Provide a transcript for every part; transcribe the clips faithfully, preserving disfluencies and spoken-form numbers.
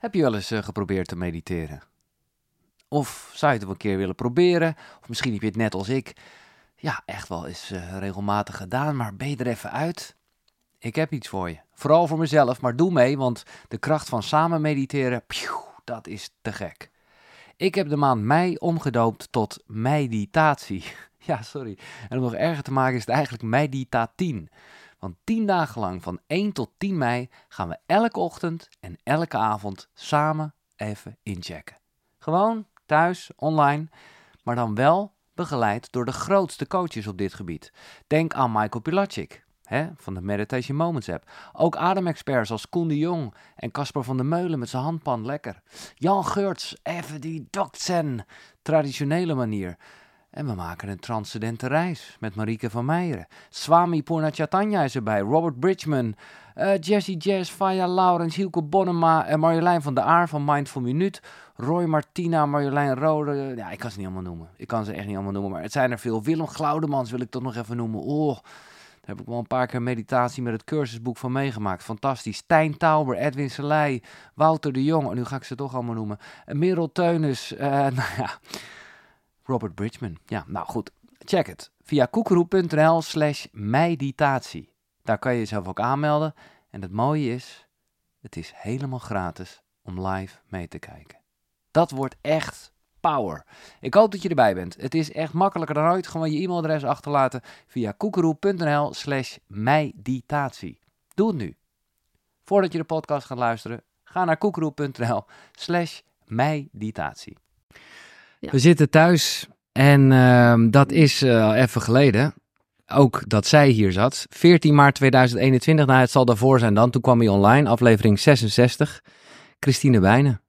Heb je wel eens uh, geprobeerd te mediteren? Of zou je het wel een keer willen proberen? Of misschien heb je het net als ik, ja, echt wel eens uh, regelmatig gedaan, maar ben je er even uit? Ik heb iets voor je. Vooral voor mezelf, maar doe mee, want de kracht van samen mediteren, pjoe, dat is te gek. Ik heb de maand mei omgedoopt tot meditatie. Ja, sorry. En om nog erger te maken is het eigenlijk meditatien. Want tien dagen lang, van één tot tien mei, gaan we elke ochtend en elke avond samen even inchecken. Gewoon, thuis, online, maar dan wel begeleid door de grootste coaches op dit gebied. Denk aan Michael Pilatschik, hè, van de Meditation Moments app. Ook ademexperts als Koen de Jong en Casper van der Meulen met zijn handpan lekker. Jan Geurts, even die dokzen, traditionele manier. En we maken een transcendente reis met Marieke van Meijeren. Swami Purnachatanya is erbij, Robert Bridgman, uh, Jessie Jazz, Faya Laurens, Hielke Bonnema en Marjolein van der Aar van Mindful Minuut. Roy Martina, Marjolein Rode. Ja, ik kan ze niet allemaal noemen. Ik kan ze echt niet allemaal noemen, maar het zijn er veel. Willem Glaudemans wil ik toch nog even noemen. Oh, daar heb ik wel een paar keer meditatie met het cursusboek van meegemaakt. Fantastisch. Stijn Tauber, Edwin Selei, Wouter de Jong. En nu ga ik ze toch allemaal noemen. En Merel Teunis, uh, nou ja... Robert Bridgman. Ja, nou goed. Check het. Via koekeroe.nl slash meditatie. Daar kan je jezelf ook aanmelden. En het mooie is, het is helemaal gratis om live mee te kijken. Dat wordt echt power. Ik hoop dat je erbij bent. Het is echt makkelijker dan ooit. Gewoon je e-mailadres achterlaten via koekeroe.nl slash meditatie. Doe het nu. Voordat je de podcast gaat luisteren, ga naar koekeroe.nl slash meditatie. Ja. We zitten thuis en uh, dat is uh, even geleden. Ook dat zij hier zat. veertien maart tweeduizend eenentwintig, nou het zal daarvoor zijn dan. Toen kwam hij online, aflevering zesenzestig. Christine Wijnen.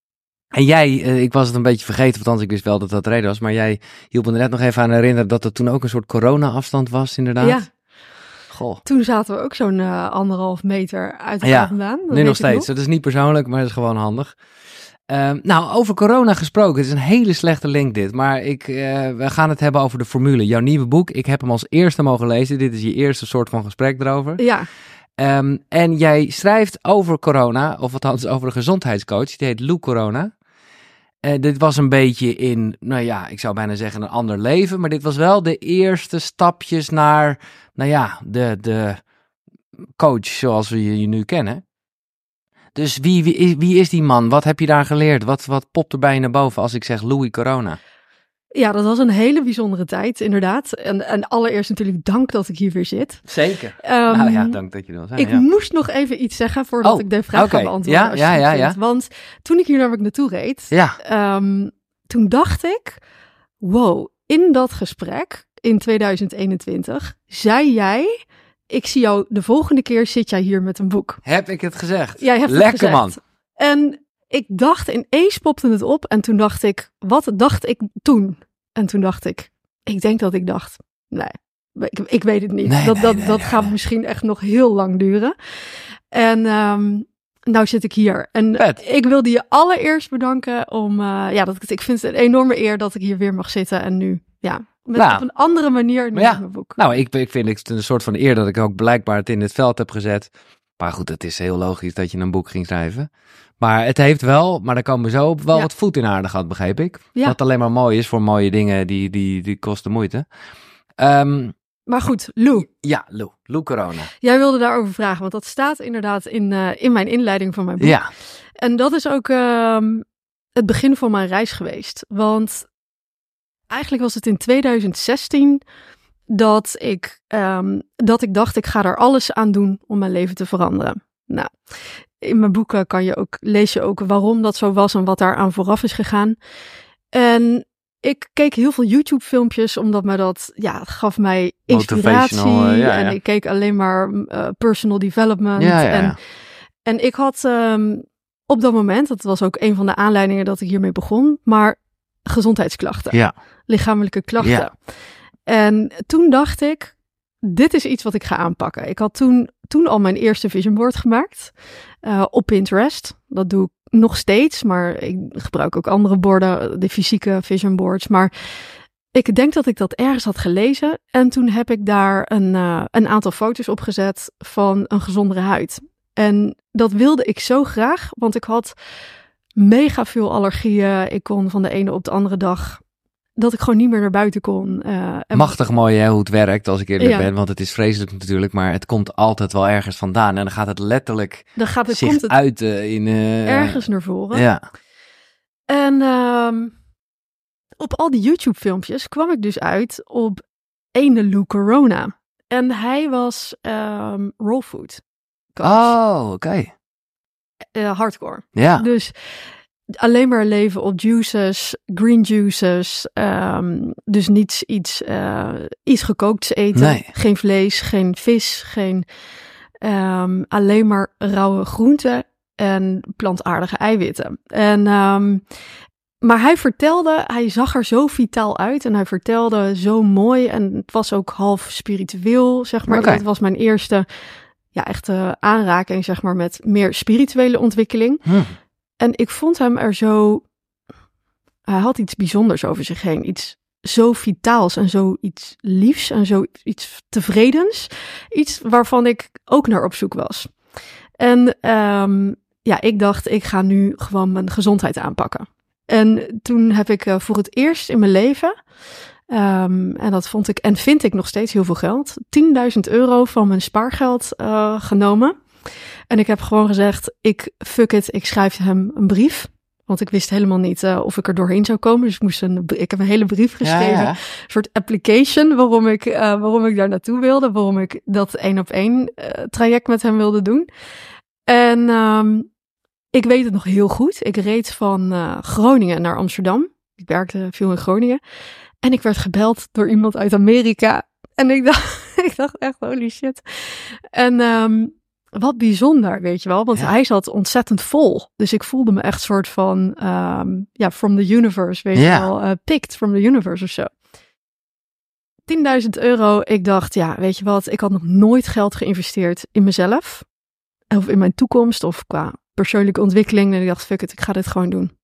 En jij, uh, ik was het een beetje vergeten, want ik wist wel dat dat de reden was. Maar jij hielp me er net nog even aan herinneren dat er toen ook een soort corona-afstand was, inderdaad. Ja. Goh. Toen zaten we ook zo'n uh, anderhalf meter uit elkaar ja, vandaan. Nu nog steeds. Nog. Dat is niet persoonlijk, maar dat is gewoon handig. Uh, nou, over corona gesproken. Het is een hele slechte link dit. Maar ik, uh, we gaan het hebben over de formule. Jouw nieuwe boek. Ik heb hem als eerste mogen lezen. Dit is je eerste soort van gesprek erover. Ja. Um, en jij schrijft over corona, of althans over een gezondheidscoach. Die heet Lou Corona. Uh, dit was een beetje in, nou ja, ik zou bijna zeggen een ander leven. Maar dit was wel de eerste stapjes naar, nou ja, de, de coach zoals we je nu kennen. Dus wie, wie, wie is die man? Wat heb je daar geleerd? Wat, wat popt er bij je naar boven als ik zeg Louis Corona? Ja, dat was een hele bijzondere tijd, inderdaad. En, en allereerst natuurlijk dank dat ik hier weer zit. Zeker. Um, nou ja, dank dat je er wil zijn. Ik ja. moest nog even iets zeggen voordat oh, ik de vraag okay. ga beantwoorden. Ja, ja, ja, ja. Want toen ik hier namelijk naartoe reed, ja. um, toen dacht ik, wow, in dat gesprek in tweeduizend eenentwintig zei jij... Ik zie jou de volgende keer zit jij hier met een boek. Heb ik het gezegd? Jij hebt Lekker het gezegd. Man. En ik dacht, ineens popte het op. En toen dacht ik, wat dacht ik toen? En toen dacht ik, ik denk dat ik dacht, nee, ik, ik weet het niet. Nee, dat nee, dat, nee, dat nee, gaat nee. misschien echt nog heel lang duren. En um, nou zit ik hier. En Vet. Ik wilde je allereerst bedanken om, uh, ja, dat, ik vind het een enorme eer dat ik hier weer mag zitten. En nu, ja... Met nou, op een andere manier nu ja, in mijn boek. Nou, ik, ik vind het een soort van eer dat ik ook blijkbaar het in het veld heb gezet. Maar goed, het is heel logisch dat je een boek ging schrijven. Maar het heeft wel, maar daar komen we zo op, wel ja. wat voet in aarde gehad, begreep ik. Ja. Wat alleen maar mooi is voor mooie dingen, die, die, die kosten moeite. Um, maar goed, Lou. Ja, Lou. Lou Corona. Jij wilde daarover vragen, want dat staat inderdaad in, uh, in mijn inleiding van mijn boek. Ja. En dat is ook uh, het begin van mijn reis geweest. Want... Eigenlijk was het in tweeduizend zestien dat ik, um, dat ik dacht, ik ga er alles aan doen om mijn leven te veranderen. Nou, in mijn boeken kan je ook, lees je ook waarom dat zo was en wat daar aan vooraf is gegaan. En ik keek heel veel YouTube-filmpjes, omdat me dat, ja, het gaf mij inspiratie. Uh, ja, en ja. ik keek alleen maar uh, personal development. Ja, ja, ja. En, en ik had um, op dat moment, dat was ook een van de aanleidingen dat ik hiermee begon, maar gezondheidsklachten. Ja. Lichamelijke klachten. Ja. En toen dacht ik, dit is iets wat ik ga aanpakken. Ik had toen, toen al mijn eerste vision board gemaakt uh, op Pinterest. Dat doe ik nog steeds, maar ik gebruik ook andere borden, de fysieke vision boards. Maar ik denk dat ik dat ergens had gelezen. En toen heb ik daar een, uh, een aantal foto's op gezet van een gezondere huid. En dat wilde ik zo graag, want ik had mega veel allergieën. Ik kon van de ene op de andere dag dat ik gewoon niet meer naar buiten kon. Uh, en... Machtig mooi hè, hoe het werkt als ik eerlijk Ja. ben, want het is vreselijk natuurlijk, maar het komt altijd wel ergens vandaan en dan gaat het letterlijk Dan gaat het, zich komt het uiten in... Uh, ergens naar voren. Ja. En um, op al die YouTube-filmpjes kwam ik dus uit op ene Lou Corona. En hij was um, raw food coach. Oh, oké. Okay. Uh, hardcore. Ja. Dus alleen maar leven op juices, green juices. Um, dus niets iets, uh, iets gekookts eten. Nee. Geen vlees, geen vis, geen um, alleen maar rauwe groenten en plantaardige eiwitten. En, um, maar hij vertelde, hij zag er zo vitaal uit en hij vertelde zo mooi. En het was ook half spiritueel, zeg maar. Okay. Het was mijn eerste ja, echte aanraking, zeg maar, met meer spirituele ontwikkeling. Hm. En ik vond hem er zo... Hij had iets bijzonders over zich heen. Iets zo vitaals en zo iets liefs en zo iets tevredens. Iets waarvan ik ook naar op zoek was. En um, ja, ik dacht, ik ga nu gewoon mijn gezondheid aanpakken. En toen heb ik uh, voor het eerst in mijn leven... Um, en dat vond ik en vind ik nog steeds heel veel geld. tienduizend euro van mijn spaargeld uh, genomen. En ik heb gewoon gezegd, ik fuck it, ik schrijf hem een brief. Want ik wist helemaal niet uh, of ik er doorheen zou komen. Dus ik, moest een, ik heb een hele brief geschreven. Ja, ja. Een soort application waarom ik, uh, waarom ik daar naartoe wilde. Waarom ik dat één op één uh, traject met hem wilde doen. En um, ik weet het nog heel goed. Ik reed van uh, Groningen naar Amsterdam. Ik werkte veel in Groningen. En ik werd gebeld door iemand uit Amerika. En ik dacht, ik dacht echt, holy shit. En um, wat bijzonder, weet je wel. Want ja. hij zat ontzettend vol. Dus ik voelde me echt soort van, um, ja, from the universe, weet ja. je wel. Uh, picked from the universe of zo. tienduizend euro. Ik dacht, ja, weet je wat. Ik had nog nooit geld geïnvesteerd in mezelf. Of in mijn toekomst. Of qua persoonlijke ontwikkeling. En ik dacht, fuck it, ik ga dit gewoon doen.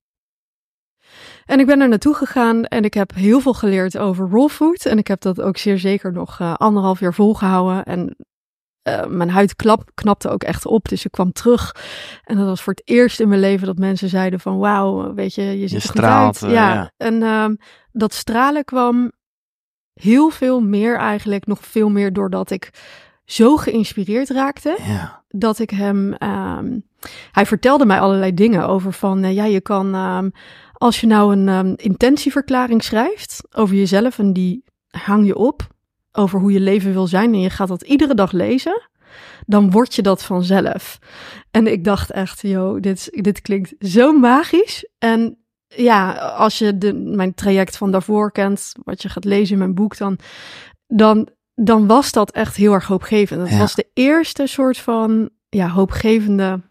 En ik ben er naartoe gegaan en ik heb heel veel geleerd over raw food. En ik heb dat ook zeer zeker nog uh, anderhalf jaar volgehouden. En uh, mijn huid klap, knapte ook echt op. Dus ik kwam terug. En dat was voor het eerst in mijn leven dat mensen zeiden van... Wauw, weet je, je ziet je er straalt, goed uit. Ja. ja. En uh, dat stralen kwam heel veel meer eigenlijk. Nog veel meer doordat ik zo geïnspireerd raakte. Ja. Dat ik hem... Um, hij vertelde mij allerlei dingen over van... Uh, ja, je kan... Um, Als je nou een um, intentieverklaring schrijft over jezelf en die hang je op over hoe je leven wil zijn en je gaat dat iedere dag lezen, dan word je dat vanzelf. En ik dacht echt, joh, dit, dit klinkt zo magisch. En ja, als je de, mijn traject van daarvoor kent, wat je gaat lezen in mijn boek, dan, dan, dan was dat echt heel erg hoopgevend. Dat ja. was de eerste soort van ja, hoopgevende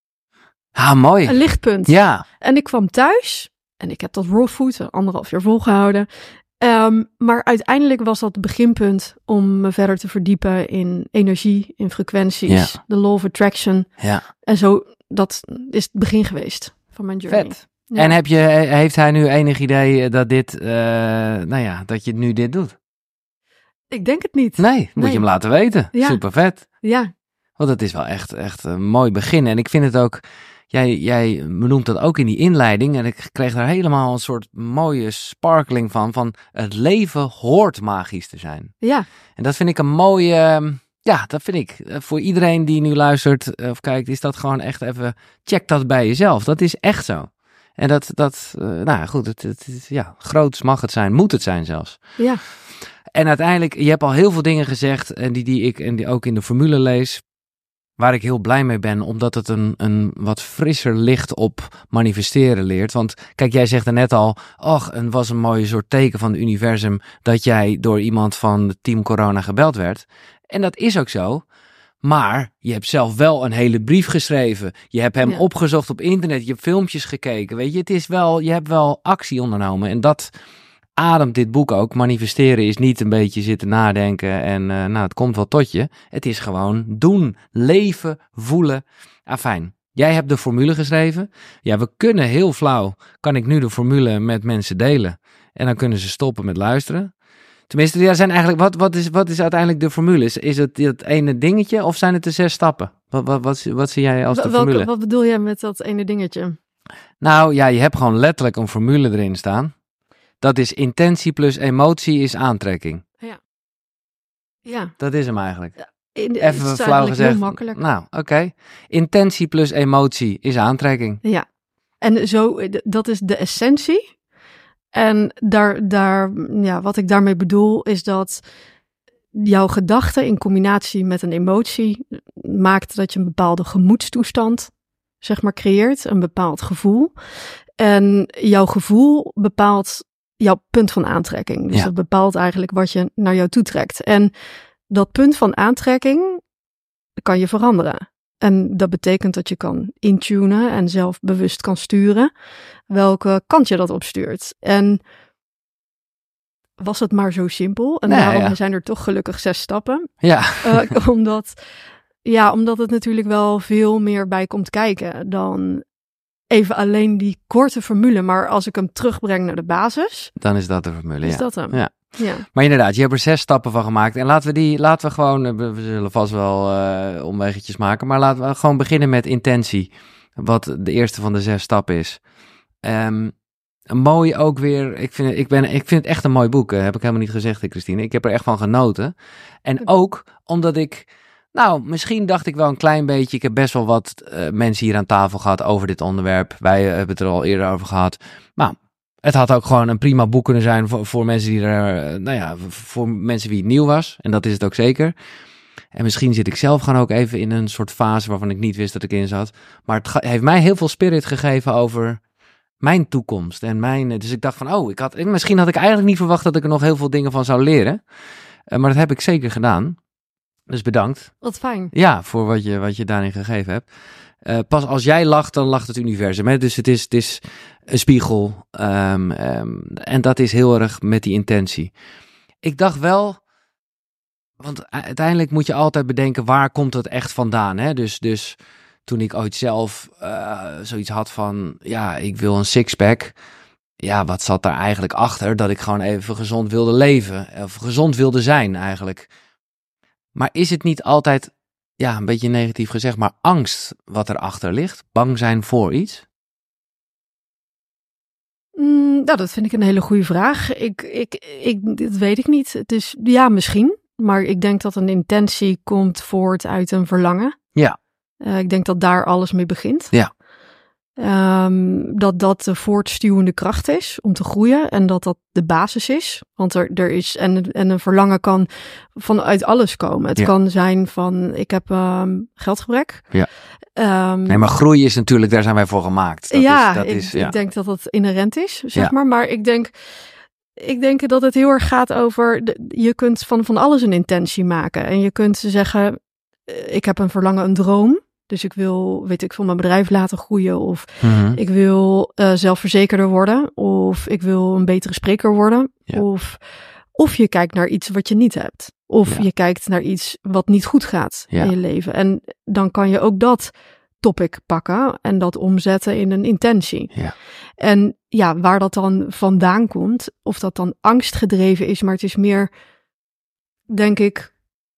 ah, mooi. Een lichtpunt. Ja. En ik kwam thuis en ik heb dat raw food anderhalf jaar volgehouden. Um, maar uiteindelijk was dat het beginpunt om me verder te verdiepen in energie, in frequenties, ja. de law of attraction. Ja. En zo, dat is het begin geweest van mijn journey. Vet. Ja. En heb je, heeft hij nu enig idee dat dit, uh, nou ja, dat je nu dit doet? Ik denk het niet. Nee, moet nee. je hem laten weten. Ja. Super vet. Ja. Want het is wel echt, echt een mooi begin. En ik vind het ook, jij, jij benoemt dat ook in die inleiding. En ik kreeg daar helemaal een soort mooie sparkling van. Van het leven hoort magisch te zijn. Ja. En dat vind ik een mooie, ja, dat vind ik. Voor iedereen die nu luistert of kijkt, is dat gewoon echt even, check dat bij jezelf. Dat is echt zo. En dat, dat uh, nou ja, goed, het, het, het, ja, groots mag het zijn, moet het zijn zelfs. Ja. En uiteindelijk, je hebt al heel veel dingen gezegd, en die, die ik en die ook in de formule lees, waar ik heel blij mee ben, omdat het een, een wat frisser licht op manifesteren leert. Want kijk, jij zegt er net al, och, het was een mooie soort teken van het universum dat jij door iemand van het team corona gebeld werd. En dat is ook zo. Maar je hebt zelf wel een hele brief geschreven. Je hebt hem ja. opgezocht op internet. Je hebt filmpjes gekeken. Weet je, het is wel, je hebt wel actie ondernomen. En dat ademt dit boek ook. Manifesteren is niet een beetje zitten nadenken en uh, nou, het komt wel tot je. Het is gewoon doen, leven, voelen. Afijn, jij hebt de formule geschreven. Ja, we kunnen heel flauw, kan ik nu de formule met mensen delen. En dan kunnen ze stoppen met luisteren. Tenminste, ja, zijn eigenlijk, wat, wat, is, wat is uiteindelijk de formule? Is, is het dat ene dingetje of zijn het de zes stappen? Wat, wat, wat, wat zie jij als de Welke, formule? wat bedoel jij met dat ene dingetje? Nou ja, je hebt gewoon letterlijk een formule erin staan. Dat is intentie plus emotie is aantrekking. Ja. Dat is hem eigenlijk. In, Even het is flauw eigenlijk gezegd. heel makkelijk. Nou, oké. Okay. Intentie plus emotie is aantrekking. Ja. En zo, dat is de essentie. En daar, daar, ja, wat ik daarmee bedoel is dat jouw gedachte in combinatie met een emotie maakt dat je een bepaalde gemoedstoestand, zeg maar, creëert. Een bepaald gevoel. En jouw gevoel bepaalt jouw punt van aantrekking. Dus Ja. dat bepaalt eigenlijk wat je naar jou toe trekt. En dat punt van aantrekking kan je veranderen. En dat betekent dat je kan intunen en zelf bewust kan sturen welke kant je dat opstuurt. En was het maar zo simpel? En Nee, daarom ja. zijn er toch gelukkig zes stappen. Ja. Uh, omdat, ja, omdat het natuurlijk wel veel meer bij komt kijken dan even alleen die korte formule. Maar als ik hem terugbreng naar de basis, Dan is dat de formule, is ja. dat hem. Ja. Ja. Maar inderdaad, je hebt er zes stappen van gemaakt. En laten we die, laten we gewoon, we we zullen vast wel uh, omweggetjes maken. Maar laten we gewoon beginnen met intentie. Wat de eerste van de zes stappen is. Um, mooi ook weer, ik vind, ik, ben, ik vind het echt een mooi boek. Uh, heb ik helemaal niet gezegd, Christine. Ik heb er echt van genoten. En ook omdat ik, nou, misschien dacht ik wel een klein beetje. Ik heb best wel wat uh, mensen hier aan tafel gehad over dit onderwerp. Wij uh, hebben het er al eerder over gehad. Maar het had ook gewoon een prima boek kunnen zijn voor, voor mensen die er, uh, nou ja, voor mensen wie het nieuw was. En dat is het ook zeker. En misschien zit ik zelf gewoon ook even in een soort fase waarvan ik niet wist dat ik in zat. Maar het ga- heeft mij heel veel spirit gegeven over mijn toekomst. En mijn, dus ik dacht van, oh, ik had, misschien had ik eigenlijk niet verwacht dat ik er nog heel veel dingen van zou leren. Uh, maar dat heb ik zeker gedaan. Dus bedankt. Wat fijn. Ja, voor wat je, wat je daarin gegeven hebt. Uh, pas als jij lacht, dan lacht het universum. Hè? Dus het is, het is een spiegel. Um, um, en dat is heel erg met die intentie. Ik dacht wel, want uiteindelijk moet je altijd bedenken, waar komt het echt vandaan? Hè? Dus, dus toen ik ooit zelf uh, zoiets had van, ja, ik wil een sixpack. Ja, wat zat daar eigenlijk achter? Dat ik gewoon even gezond wilde leven. Of gezond wilde zijn eigenlijk. Maar is het niet altijd, ja, een beetje negatief gezegd, maar angst wat erachter ligt? Bang zijn voor iets? Mm, nou, dat vind ik een hele goede vraag. Ik, ik, ik, dat weet ik niet. Het is, ja, misschien. Maar ik denk dat een intentie komt voort uit een verlangen. Ja. Uh, ik denk dat daar alles mee begint. Ja. Um, dat dat de voortstuwende kracht is om te groeien en dat dat de basis is. Want er, er is, en, en een verlangen kan vanuit alles komen. Het ja. kan zijn van, ik heb um, geldgebrek. Ja. Um, nee, maar groei is natuurlijk, daar zijn wij voor gemaakt. Dat ja, is, dat ik, is, ja, ik denk dat dat inherent is, zeg ja. maar. Maar ik denk, ik denk dat het heel erg gaat over, de, je kunt van, van alles een intentie maken. En je kunt zeggen, ik heb een verlangen, een droom. Dus ik wil, weet ik veel, mijn bedrijf laten groeien. Of mm-hmm. ik wil uh, zelfverzekerder worden. Of ik wil een betere spreker worden. Ja. Of, of je kijkt naar iets wat je niet hebt. Of ja. je kijkt naar iets wat niet goed gaat ja. in je leven. En dan kan je ook dat topic pakken en dat omzetten in een intentie. Ja. En ja, waar dat dan vandaan komt, of dat dan angstgedreven is, maar het is meer, denk ik,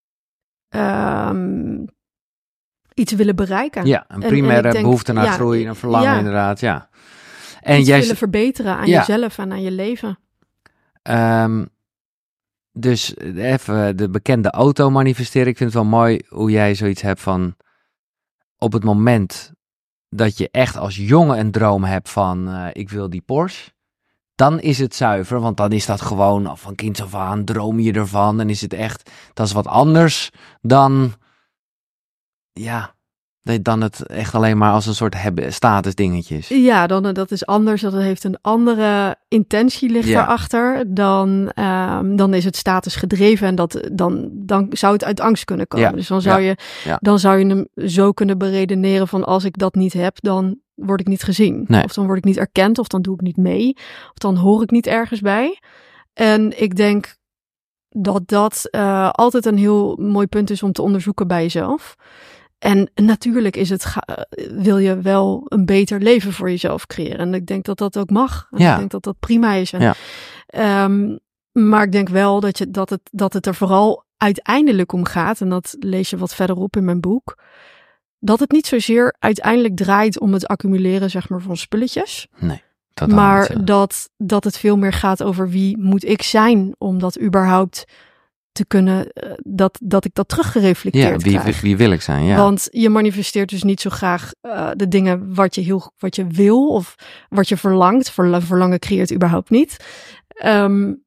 um, iets willen bereiken. Ja, een primaire en, en denk, behoefte naar ja, groei, een verlangen ja, inderdaad, ja. En iets jij willen verbeteren aan ja. jezelf en aan je leven. Um, dus even de bekende auto manifesteren. Ik vind het wel mooi hoe jij zoiets hebt van, op het moment dat je echt als jongen een droom hebt van, uh, ik wil die Porsche, dan is het zuiver, want dan is dat gewoon van kinds af aan, droom je ervan. En is het echt, dat is wat anders dan, ja, dan het echt alleen maar als een soort status dingetjes. Ja, dan, dat is anders. Dat heeft een andere intentie ligt ja. daarachter. Dan, um, dan is het status gedreven en dat, dan, dan zou het uit angst kunnen komen. Ja. Dus dan zou, ja. je, ja. dan zou je hem zo kunnen beredeneren van, als ik dat niet heb, dan word ik niet gezien. Nee. Of dan word ik niet erkend, of dan doe ik niet mee. Of dan hoor ik niet ergens bij. En ik denk dat dat uh, altijd een heel mooi punt is om te onderzoeken bij jezelf. En natuurlijk is het, wil je wel een beter leven voor jezelf creëren. En ik denk dat dat ook mag. En ja. Ik denk dat dat prima is. En, ja. um, maar ik denk wel dat, je, dat, het, dat het er vooral uiteindelijk om gaat. En dat lees je wat verderop in mijn boek. dat het niet zozeer uiteindelijk draait om het accumuleren, zeg maar, van spulletjes. Nee, dat maar niet, dat, dat het veel meer gaat over wie moet ik zijn om dat überhaupt te kunnen, uh, dat, dat ik dat teruggereflecteerd ja, wie, krijg. Wie, wie wil ik zijn, ja. Want je manifesteert dus niet zo graag uh, de dingen wat je, heel, wat je wil of wat je verlangt. Verla- verlangen creëert überhaupt niet. Um,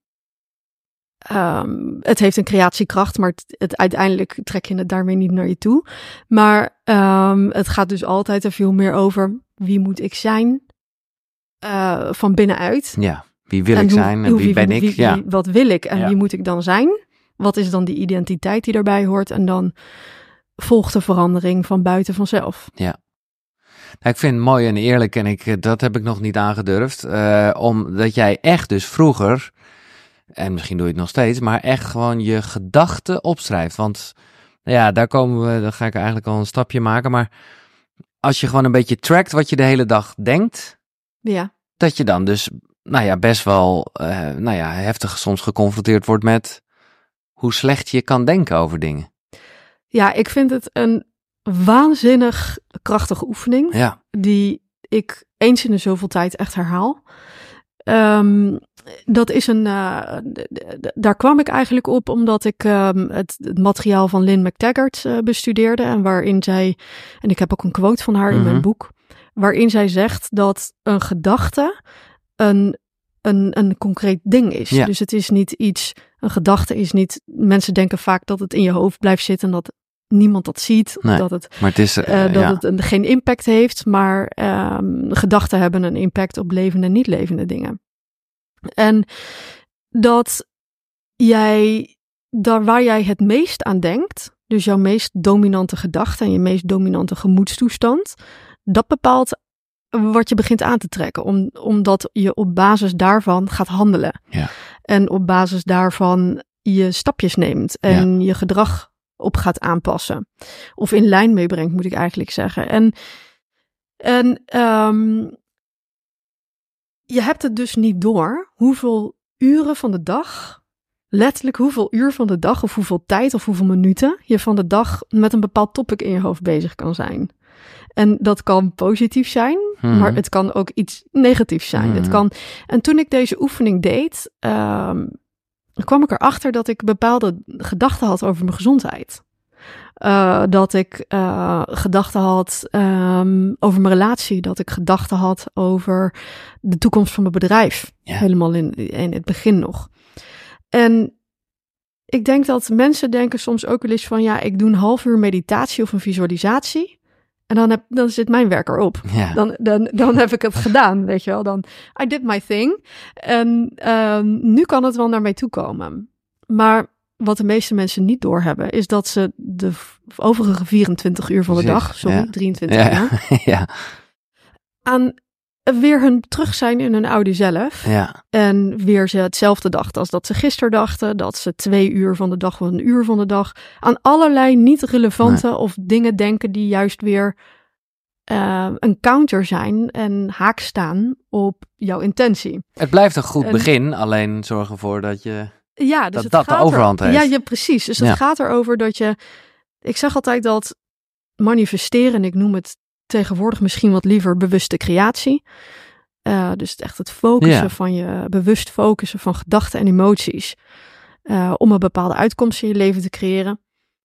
um, het heeft een creatiekracht, maar het, het, uiteindelijk trek je het daarmee niet naar je toe. Maar um, het gaat dus altijd er veel meer over wie moet ik zijn uh, van binnenuit. Ja, wie wil en ik hoe, zijn en hoe, wie, wie ben wie, ik? Wie, ja. wie, wat wil ik en ja. wie moet ik dan zijn? Wat is dan die identiteit die daarbij hoort? En dan volgt de verandering van buiten vanzelf. Ja. Nou, ik vind het mooi en eerlijk en ik, dat heb ik nog niet aangedurfd. Uh, omdat jij echt dus vroeger, en misschien doe je het nog steeds, maar echt gewoon je gedachten opschrijft. Want ja, daar komen we, dan ga ik eigenlijk al een stapje maken. Maar als je gewoon een beetje trackt wat je de hele dag denkt, ja. dat je dan dus, nou ja, best wel, uh, nou ja, heftig soms geconfronteerd wordt met hoe slecht je kan denken over dingen. Ja, ik vind het een waanzinnig krachtige oefening. Ja. Die ik eens in de zoveel tijd echt herhaal. Um, dat is een, uh, d- d- daar kwam ik eigenlijk op omdat ik um, het, het materiaal van Lynn McTaggart uh, bestudeerde. En waarin zij, en ik heb ook een quote van haar mm-hmm. in mijn boek, waarin zij zegt dat een gedachte een, een, een concreet ding is. Ja. Dus het is niet iets, een gedachte is niet, mensen denken vaak dat het in je hoofd blijft zitten en dat niemand dat ziet, nee, dat het, maar het, is, uh, uh, dat ja. het een, geen impact heeft, maar um, gedachten hebben een impact op levende en niet levende dingen. En dat jij, daar waar jij het meest aan denkt, dus jouw meest dominante gedachte en je meest dominante gemoedstoestand, dat bepaalt wat je begint aan te trekken, om, omdat je op basis daarvan gaat handelen. Ja. En op basis daarvan je stapjes neemt en ja. je gedrag op gaat aanpassen. Of in lijn meebrengt, moet ik eigenlijk zeggen. En, en um, je hebt het dus niet door hoeveel uren van de dag, letterlijk hoeveel uur van de dag, of hoeveel tijd of hoeveel minuten je van de dag met een bepaald topic in je hoofd bezig kan zijn. En dat kan positief zijn, mm-hmm. maar het kan ook iets negatiefs zijn. Mm-hmm. Het kan, en toen ik deze oefening deed, um, kwam ik erachter dat ik bepaalde gedachten had over mijn gezondheid. Uh, dat ik uh, gedachten had um, over mijn relatie. Dat ik gedachten had over de toekomst van mijn bedrijf. Ja. Helemaal in, in het begin nog. En ik denk dat mensen denken soms ook wel eens van, ja, ik doe een half uur meditatie of een visualisatie. En dan, heb, dan zit mijn werk erop. Ja. Dan, dan, dan heb ik het gedaan, weet je wel. Dan, I did my thing. En uh, nu kan het wel naar mij toe komen. Maar wat de meeste mensen niet doorhebben, is dat ze de overige vierentwintig uur van de dag, sorry, ja. drieëntwintig ja. uur, ja. aan weer hun terug zijn in hun oude zelf. Ja. En weer ze hetzelfde dachten als dat ze gisteren dachten. Dat ze twee uur van de dag of een uur van de dag aan allerlei niet relevante nee. of dingen denken die juist weer uh, een counter zijn en haak staan op jouw intentie. Het blijft een goed en, begin, alleen zorg ervoor dat je ja, dus dat, het dat gaat de overhand er, heeft. Ja, ja, precies. Dus het ja. gaat erover dat je, ik zeg altijd dat manifesteren, en ik noem het tegenwoordig misschien wat liever bewuste creatie. Uh, dus het echt het focussen ja. van je, bewust focussen van gedachten en emoties. Uh, om een bepaalde uitkomst in je leven te creëren.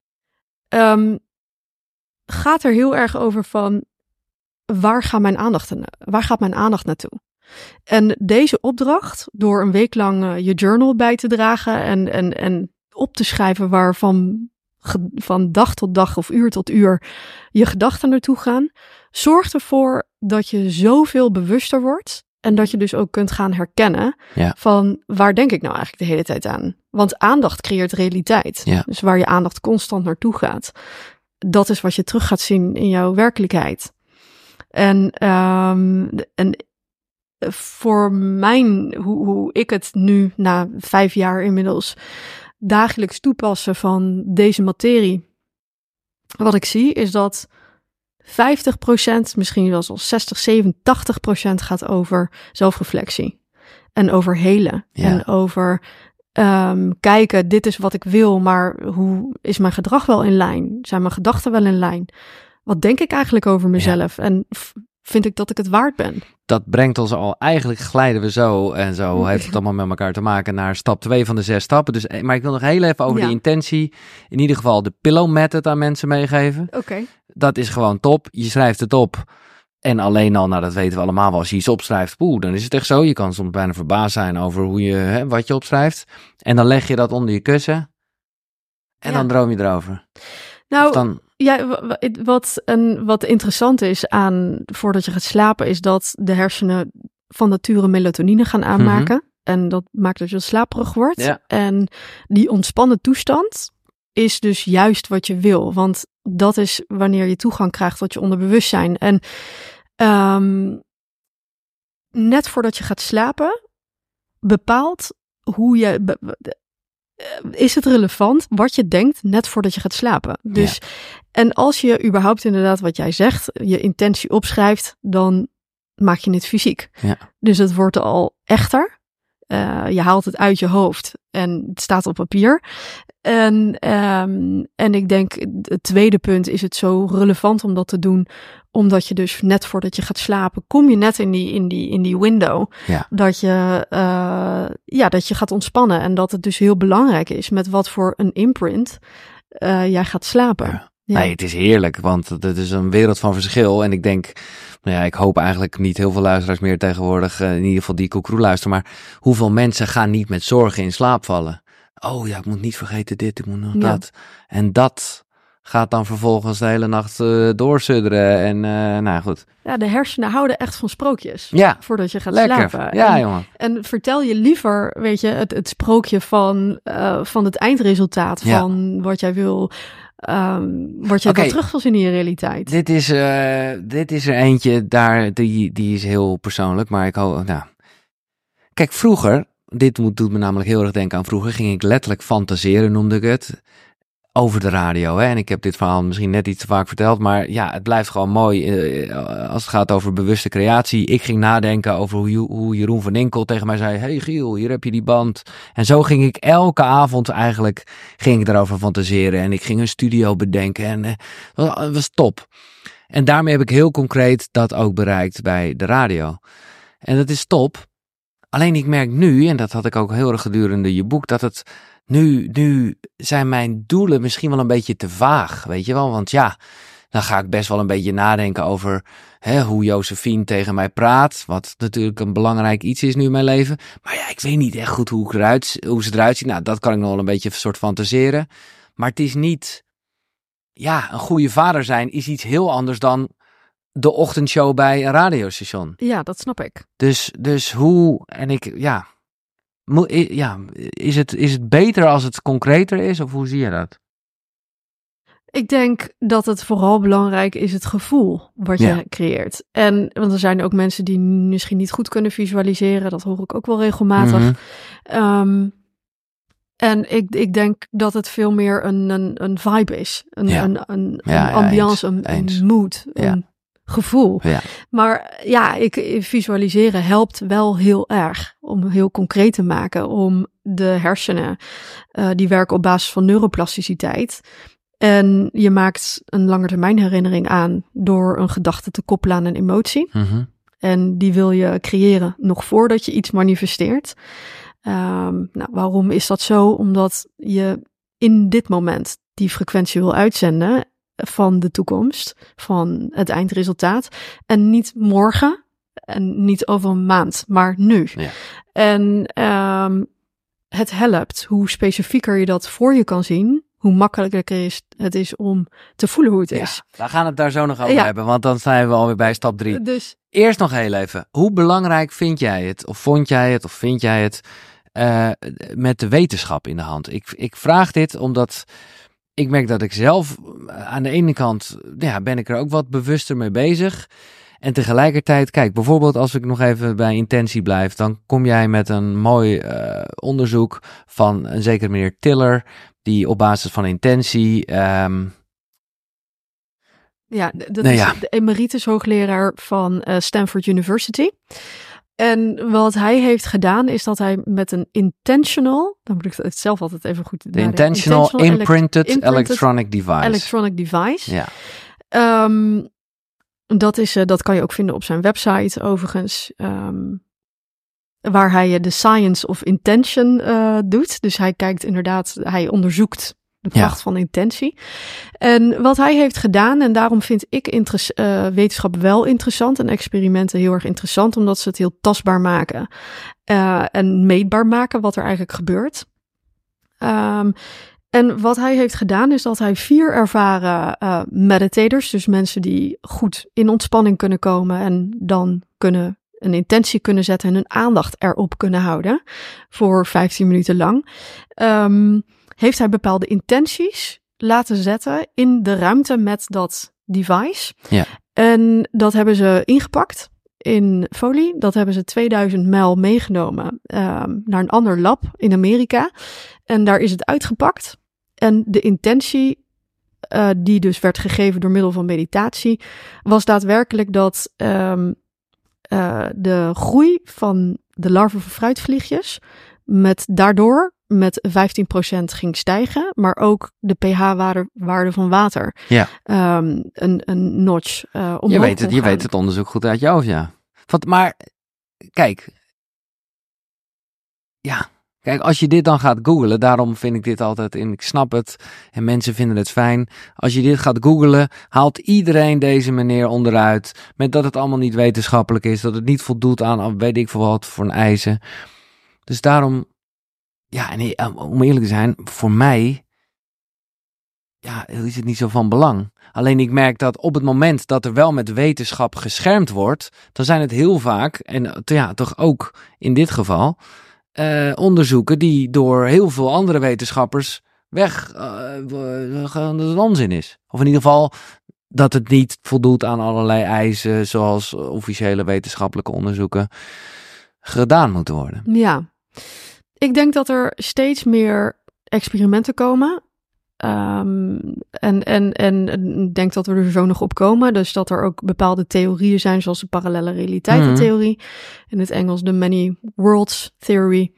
Um, gaat er heel erg over van, waar gaat mijn aandacht, waar gaat mijn aandacht naartoe? En deze opdracht, door een week lang uh, je journal bij te dragen en, en, en op te schrijven waarvan van dag tot dag of uur tot uur je gedachten naartoe gaan, zorgt ervoor dat je zoveel bewuster wordt en dat je dus ook kunt gaan herkennen ja. van, waar denk ik nou eigenlijk de hele tijd aan? Want aandacht creëert realiteit. Ja. Dus waar je aandacht constant naartoe gaat, dat is wat je terug gaat zien in jouw werkelijkheid. En, um, en voor mijn, hoe, hoe ik het nu na vijf jaar inmiddels dagelijks toepassen van deze materie, wat ik zie is dat vijftig procent, misschien wel zoals zestig, zeventig, tachtig procent gaat over zelfreflectie. En over helen. Ja. En over um, kijken, dit is wat ik wil, maar hoe is mijn gedrag wel in lijn? Zijn mijn gedachten wel in lijn? wat denk ik eigenlijk over mezelf? Ja. En f- vind ik dat ik het waard ben? Dat brengt ons al, eigenlijk glijden we zo en zo heeft het allemaal met elkaar te maken naar stap twee van de zes stappen. Dus, maar ik wil nog heel even over ja. de intentie, in ieder geval de pillow method aan mensen meegeven. Oké. Okay. Dat is gewoon top. Je schrijft het op. En alleen al, nou dat weten we allemaal wel, als je iets opschrijft, poeh, dan is het echt zo. Je kan soms bijna verbaasd zijn over hoe je, hè, wat je opschrijft. En dan leg je dat onder je kussen. En ja. dan droom je erover. Nou, dan... ja, wat, een, wat interessant is aan, voordat je gaat slapen, is dat de hersenen van nature melatonine gaan aanmaken. Mm-hmm. En dat maakt dat je slaperig wordt. Ja. En die ontspannen toestand is dus juist wat je wil. Want dat is wanneer je toegang krijgt tot je onderbewustzijn. En um, net voordat je gaat slapen, bepaalt hoe je... Be, be, is het relevant wat je denkt net voordat je gaat slapen. Dus, ja. En als je überhaupt inderdaad wat jij zegt, je intentie opschrijft, dan maak je het fysiek. Ja. Dus het wordt al echter. Uh, je haalt het uit je hoofd en het staat op papier. En, um, en ik denk, het tweede punt is het zo relevant om dat te doen, omdat je dus net voordat je gaat slapen, kom je net in die, in die, in die window, ja. dat je, uh, ja, dat je gaat ontspannen. En dat het dus heel belangrijk is met wat voor een imprint uh, jij gaat slapen. Ja. Ja. Nee, het is heerlijk, want het is een wereld van verschil. En ik denk, nou ja, ik hoop eigenlijk niet heel veel luisteraars meer tegenwoordig, uh, in ieder geval die Koekroe luisteren, maar hoeveel mensen gaan niet met zorgen in slaap vallen? Oh ja, ik moet niet vergeten dit, ik moet nog ja. dat. En dat gaat dan vervolgens de hele nacht uh, doorsudderen en uh, nou goed. Ja, de hersenen houden echt van sprookjes. Ja, voordat je gaat lekker. slapen. Ja, en, jongen. En vertel je liever, weet je, het, het sprookje van, uh, van het eindresultaat ja. van wat jij wil, um, wat je okay. wel terug wil zien in je realiteit. Dit is, uh, dit is er eentje, daar, die, die is heel persoonlijk, maar ik hoop, nou. Kijk, vroeger, dit moet, doet me namelijk heel erg denken aan vroeger, ging ik letterlijk fantaseren, noemde ik het. Over de radio, hè. En ik heb dit verhaal misschien net iets te vaak verteld, maar ja, het blijft gewoon mooi uh, als het gaat over bewuste creatie. Ik ging nadenken over hoe, hoe Jeroen van Inkel tegen mij zei, hey Giel, hier heb je die band. En zo ging ik elke avond eigenlijk, ging ik daarover fantaseren en ik ging een studio bedenken en uh, het was top. En daarmee heb ik heel concreet dat ook bereikt bij de radio. En dat is top. Alleen ik merk nu, en dat had ik ook heel erg gedurende je boek, dat het Nu, nu zijn mijn doelen misschien wel een beetje te vaag, weet je wel. Want ja, dan ga ik best wel een beetje nadenken over hè, hoe Josephine tegen mij praat. Wat natuurlijk een belangrijk iets is nu in mijn leven. Maar ja, ik weet niet echt goed hoe, ik eruit, hoe ze eruit ziet. Nou, dat kan ik nog wel een beetje een soort fantaseren. Maar het is niet... Ja, een goede vader zijn is iets heel anders dan de ochtendshow bij een radiostation. Ja, dat snap ik. Dus, dus hoe... En ik, ja... Ja, is het, is het beter als het concreter is of hoe zie je dat? Ik denk dat het vooral belangrijk is het gevoel wat je ja. creëert. En want er zijn ook mensen die misschien niet goed kunnen visualiseren. Dat hoor ik ook wel regelmatig. Mm-hmm. Um, en ik, ik denk dat het veel meer een, een, een vibe is. Een, ja. een, een, ja, een ambiance, ja, een, een mood, een ja. gevoel. Ja. Maar ja, ik, visualiseren helpt wel heel erg om heel concreet te maken. Om de hersenen, uh, die werken op basis van neuroplasticiteit. En je maakt een langetermijnherinnering aan door een gedachte te koppelen aan een emotie. Mm-hmm. En die wil je creëren nog voordat je iets manifesteert. Um, nou, waarom is dat zo? Omdat je in dit moment die frequentie wil uitzenden van de toekomst, van het eindresultaat. En niet morgen en niet over een maand, maar nu. Ja. En um, het helpt. Hoe specifieker je dat voor je kan zien, hoe makkelijker is het is om te voelen hoe het is. Ja, we gaan het daar zo nog over ja. hebben, want dan zijn we alweer bij stap drie. Dus eerst nog heel even. Hoe belangrijk vind jij het, of vond jij het, of vind jij het, uh, met de wetenschap in de hand? Ik, ik vraag dit omdat ik merk dat ik zelf aan de ene kant, ja, ben ik er ook wat bewuster mee bezig. En tegelijkertijd, kijk, bijvoorbeeld als ik nog even bij intentie blijf, dan kom jij met een mooi uh, onderzoek van een zekere meneer Tiller, die op basis van intentie... Um... Ja, dat nee, is ja. de emeritus hoogleraar van uh, Stanford University. En wat hij heeft gedaan is dat hij met een intentional, dan moet ik het zelf altijd even goed nadenken. Intentional, intentional imprinted, imprinted electronic device. Electronic device. Ja. Um, dat, is, uh, dat kan je ook vinden op zijn website overigens. Um, waar hij de science of intention uh, doet. Dus hij kijkt inderdaad, hij onderzoekt de kracht ja. van intentie. En wat hij heeft gedaan, en daarom vind ik interess- uh, wetenschap wel interessant en experimenten heel erg interessant, omdat ze het heel tastbaar maken uh, en meetbaar maken wat er eigenlijk gebeurt. Um, en wat hij heeft gedaan is dat hij vier ervaren uh, meditators, dus mensen die goed in ontspanning kunnen komen en dan kunnen een intentie kunnen zetten en hun aandacht erop kunnen houden voor vijftien minuten lang, um, heeft hij bepaalde intenties laten zetten in de ruimte met dat device. Ja. En dat hebben ze ingepakt in folie. Dat hebben ze tweeduizend mijl meegenomen um, naar een ander lab in Amerika. En daar is het uitgepakt. En de intentie, uh, die dus werd gegeven door middel van meditatie, was daadwerkelijk dat um, uh, de groei van de larven van fruitvliegjes met daardoor met vijftien procent ging stijgen, maar ook de pH-waarde waarde van water ja. um, een, een notch uh, omhoog je weet het, kon Je gaan. weet het onderzoek goed uit je hoofd, ja. Wat, maar kijk, ja, kijk, als je dit dan gaat googlen, daarom vind ik dit altijd, en ik snap het, en mensen vinden het fijn. Als je dit gaat googlen, haalt iedereen deze meneer onderuit, met dat het allemaal niet wetenschappelijk is, dat het niet voldoet aan, weet ik veel wat, voor een eisen. Dus daarom, ja, en om eerlijk te zijn, voor mij, ja, is het niet zo van belang. Alleen ik merk dat op het moment dat er wel met wetenschap geschermd wordt, dan zijn het heel vaak, en ja, toch ook in dit geval, uh, onderzoeken die door heel veel andere wetenschappers weg, uh, dat het onzin is. Of in ieder geval dat het niet voldoet aan allerlei eisen, zoals officiële wetenschappelijke onderzoeken gedaan moeten worden. Ja. Ik denk dat er steeds meer experimenten komen. Um, en, en, en ik denk dat we er zo nog op komen. Dus dat er ook bepaalde theorieën zijn, zoals de parallele realiteitentheorie. Mm-hmm. In het Engels de Many Worlds Theory.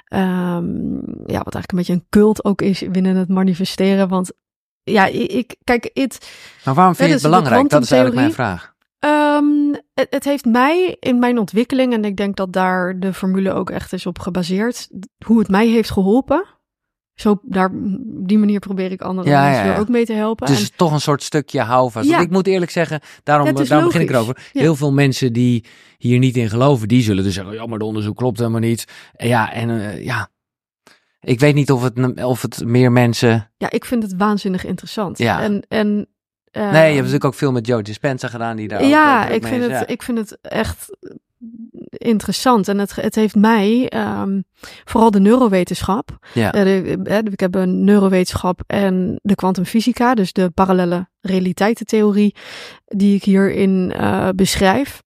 Um, ja, wat eigenlijk een beetje een cult ook is binnen het manifesteren. Want ja, ik, kijk, het... Maar waarom vind je het belangrijk? Dat is eigenlijk mijn vraag. Um, het, het heeft mij in mijn ontwikkeling, en ik denk dat daar de formule ook echt is op gebaseerd, hoe het mij heeft geholpen. Zo, daar, die manier probeer ik andere ja, mensen ja, ja. er ook mee te helpen. Dus en, toch een soort stukje houvast. Ja. Want ik moet eerlijk zeggen, daarom, ja, daarom begin ik erover. Ja. Heel veel mensen die hier niet in geloven, die zullen dus zeggen, ja, maar de onderzoek klopt helemaal niet. En ja, en uh, ja, ik weet niet of het, of het meer mensen... Ja, ik vind het waanzinnig interessant. Ja. En... en Uh, nee, je hebt natuurlijk ook veel met Joe Dispenza gedaan die daar ja, ook ik vind is, het, ja. ik vind het echt interessant. En het, het heeft mij, um, vooral de neurowetenschap. Ja. Uh, de, de, ik heb een neurowetenschap en de kwantumfysica, dus de parallele realiteitentheorie, die ik hierin uh, beschrijf.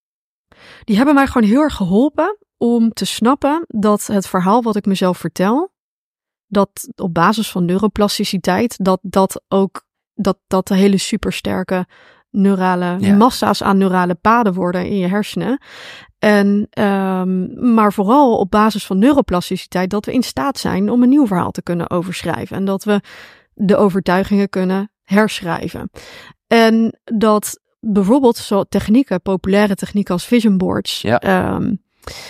Die hebben mij gewoon heel erg geholpen om te snappen dat het verhaal wat ik mezelf vertel, dat op basis van neuroplasticiteit, dat dat ook Dat, dat de hele supersterke neurale ja. massa's aan neurale paden worden in je hersenen. En, um, maar vooral op basis van neuroplasticiteit dat we in staat zijn om een nieuw verhaal te kunnen overschrijven. En dat we de overtuigingen kunnen herschrijven. En dat bijvoorbeeld zo technieken, populaire technieken als vision boards, ja. um,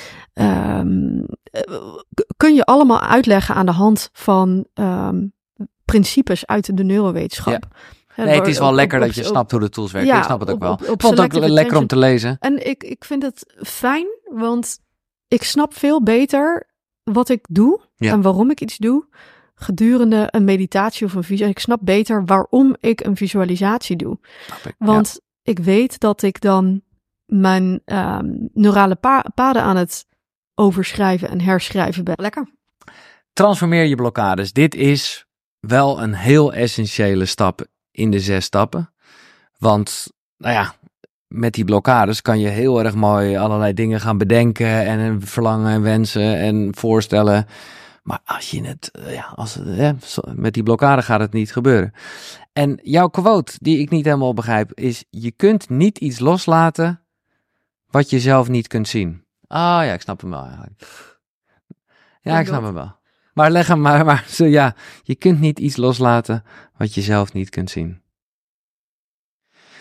um, kun je allemaal uitleggen aan de hand van um, principes uit de neurowetenschap. Ja. Nee, het is wel op, lekker op, dat je op, snapt hoe de tools werken. Ja, ik snap het ook op, wel. Op, op, ik vond het ook lekker om te lezen. En ik, ik vind het fijn, want ik snap veel beter wat ik doe ja. en waarom ik iets doe gedurende een meditatie of een visie. En ik snap beter waarom ik een visualisatie doe. Ik, want ja. ik weet dat ik dan mijn um, neurale pa- paden aan het overschrijven en herschrijven ben. Lekker. Transformeer je blokkades. Dit is wel een heel essentiële stap in de zes stappen. Want, nou ja, met die blokkades kan je heel erg mooi allerlei dingen gaan bedenken en verlangen en wensen en voorstellen. Maar als je het, ja, als, ja, met die blokkade gaat het niet gebeuren. En jouw quote, die ik niet helemaal begrijp, is: je kunt niet iets loslaten wat je zelf niet kunt zien. Ah ja, ik snap hem wel eigenlijk. Ja, ik snap hem wel. Maar leg hem maar, maar zo, ja, je kunt niet iets loslaten wat je zelf niet kunt zien.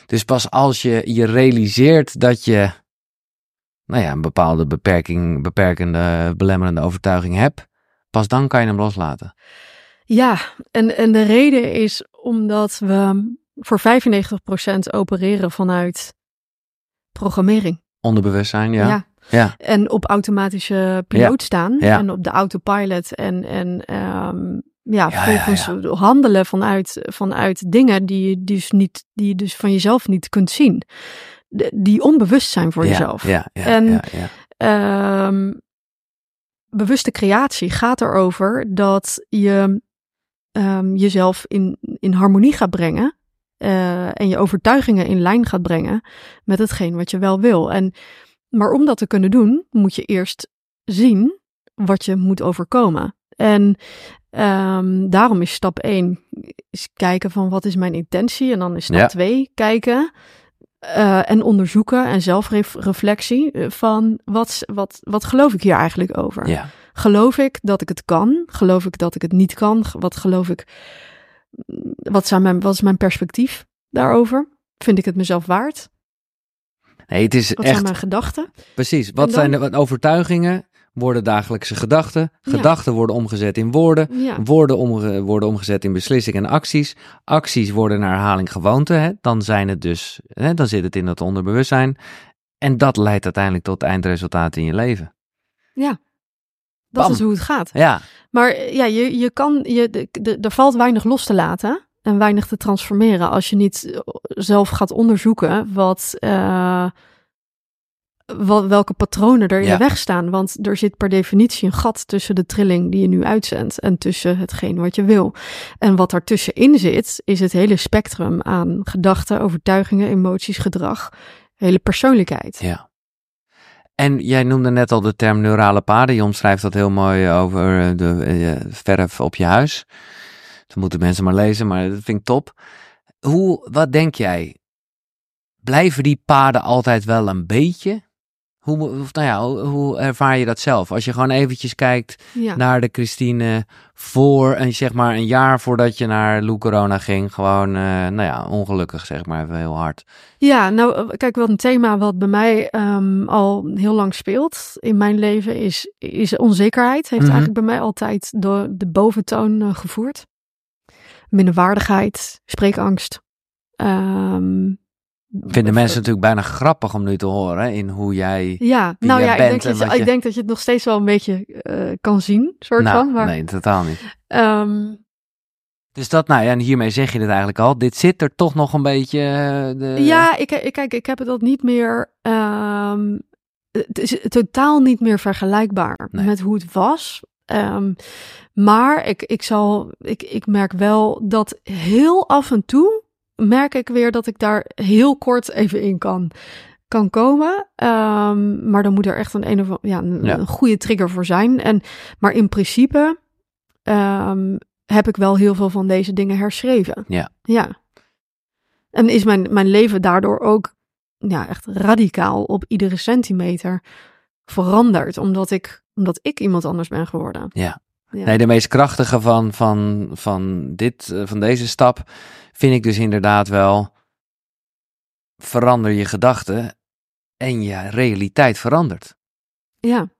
Dus pas als je je realiseert dat je, nou ja, een bepaalde beperking, beperkende, belemmerende overtuiging hebt, pas dan kan je hem loslaten. Ja, en, en de reden is omdat we voor vijfennegentig procent opereren vanuit programmering. Onderbewustzijn, ja. Ja. Ja. En op automatische piloot Ja. staan. Ja. En op de autopilot. En, en um, ja, Ja, volgens ja, ja. handelen vanuit, vanuit dingen die je, dus niet, die je dus van jezelf niet kunt zien. De, die onbewust zijn voor ja, jezelf. Ja, ja, en ja, ja. um, bewuste creatie gaat erover dat je um, jezelf in, in harmonie gaat brengen. Uh, en je overtuigingen in lijn gaat brengen met hetgeen wat je wel wil. En, maar om dat te kunnen doen, moet je eerst zien wat je moet overkomen. En um, daarom is stap één is kijken van wat is mijn intentie. En dan is stap twee ja. kijken uh, en onderzoeken en zelfreflectie van wat, wat, wat geloof ik hier eigenlijk over? Ja. Geloof ik dat ik het kan? Geloof ik dat ik het niet kan? Wat geloof ik... Wat, zijn mijn, wat is mijn perspectief daarover? Vind ik het mezelf waard? Nee, het is wat echt... zijn mijn gedachten? Precies. Wat dan... zijn de wat overtuigingen? Worden dagelijkse gedachten. Gedachten ja. worden omgezet in woorden. Ja. Woorden omge- worden omgezet in beslissingen en acties. Acties worden naar herhaling gewoonte. Hè? Dan zijn het dus... Hè? Dan zit het in het onderbewustzijn. En dat leidt uiteindelijk tot eindresultaten in je leven. Ja. Dat Bam. is hoe het gaat. Ja. Maar ja, je, je kan, je, de, de, er valt weinig los te laten en weinig te transformeren als je niet zelf gaat onderzoeken wat, uh, wat welke patronen er in ja. de weg staan. Want er zit per definitie een gat tussen de trilling die je nu uitzendt en tussen hetgeen wat je wil. En wat daartussenin zit, is het hele spectrum aan gedachten, overtuigingen, emoties, gedrag, hele persoonlijkheid. Ja. En jij noemde net al de term neurale paden. Je omschrijft dat heel mooi over de uh, verf op je huis. Dat moeten mensen maar lezen, maar dat vind ik top. Hoe, wat denk jij? Blijven die paden altijd wel een beetje? Hoe, of, nou ja, hoe, hoe ervaar je dat zelf? Als je gewoon eventjes kijkt ja. naar de Christine voor een, zeg maar, een jaar voordat je naar Lou Corona ging. Gewoon, uh, nou ja, ongelukkig zeg maar even heel hard. Ja, nou kijk, wel een thema wat bij mij um, al heel lang speelt in mijn leven is, is onzekerheid. Heeft mm-hmm. eigenlijk bij mij altijd de, de boventoon uh, gevoerd. Minderwaardigheid, spreekangst. Um, Vinden mensen natuurlijk bijna grappig om nu te horen, hè, in hoe jij Ja, nou ja, ik denk, dat je, je... ik denk dat je het nog steeds wel een beetje uh, kan zien, soort nou, van. Maar, nee, totaal niet. Um, dus dat, nou ja, en hiermee zeg je het eigenlijk al. Dit zit er toch nog een beetje... Uh, de... Ja, ik, ik, kijk, ik heb het niet meer... Um, het is totaal niet meer vergelijkbaar nee. met hoe het was. Um, maar ik, ik, zal, ik, ik merk wel dat heel af en toe... merk ik weer dat ik daar heel kort even in kan, kan komen. Um, maar dan moet er echt een, een, of, ja, een, ja. een goede trigger voor zijn. En, maar in principe um, heb ik wel heel veel van deze dingen herschreven. Ja. Ja. En is mijn, mijn leven daardoor ook ja, echt radicaal op iedere centimeter veranderd. Omdat ik, omdat ik iemand anders ben geworden. Ja. Ja. Nee, de meest krachtige van, van, van, dit, van deze stap vind ik dus inderdaad wel, verander je gedachten en je realiteit verandert. Ja.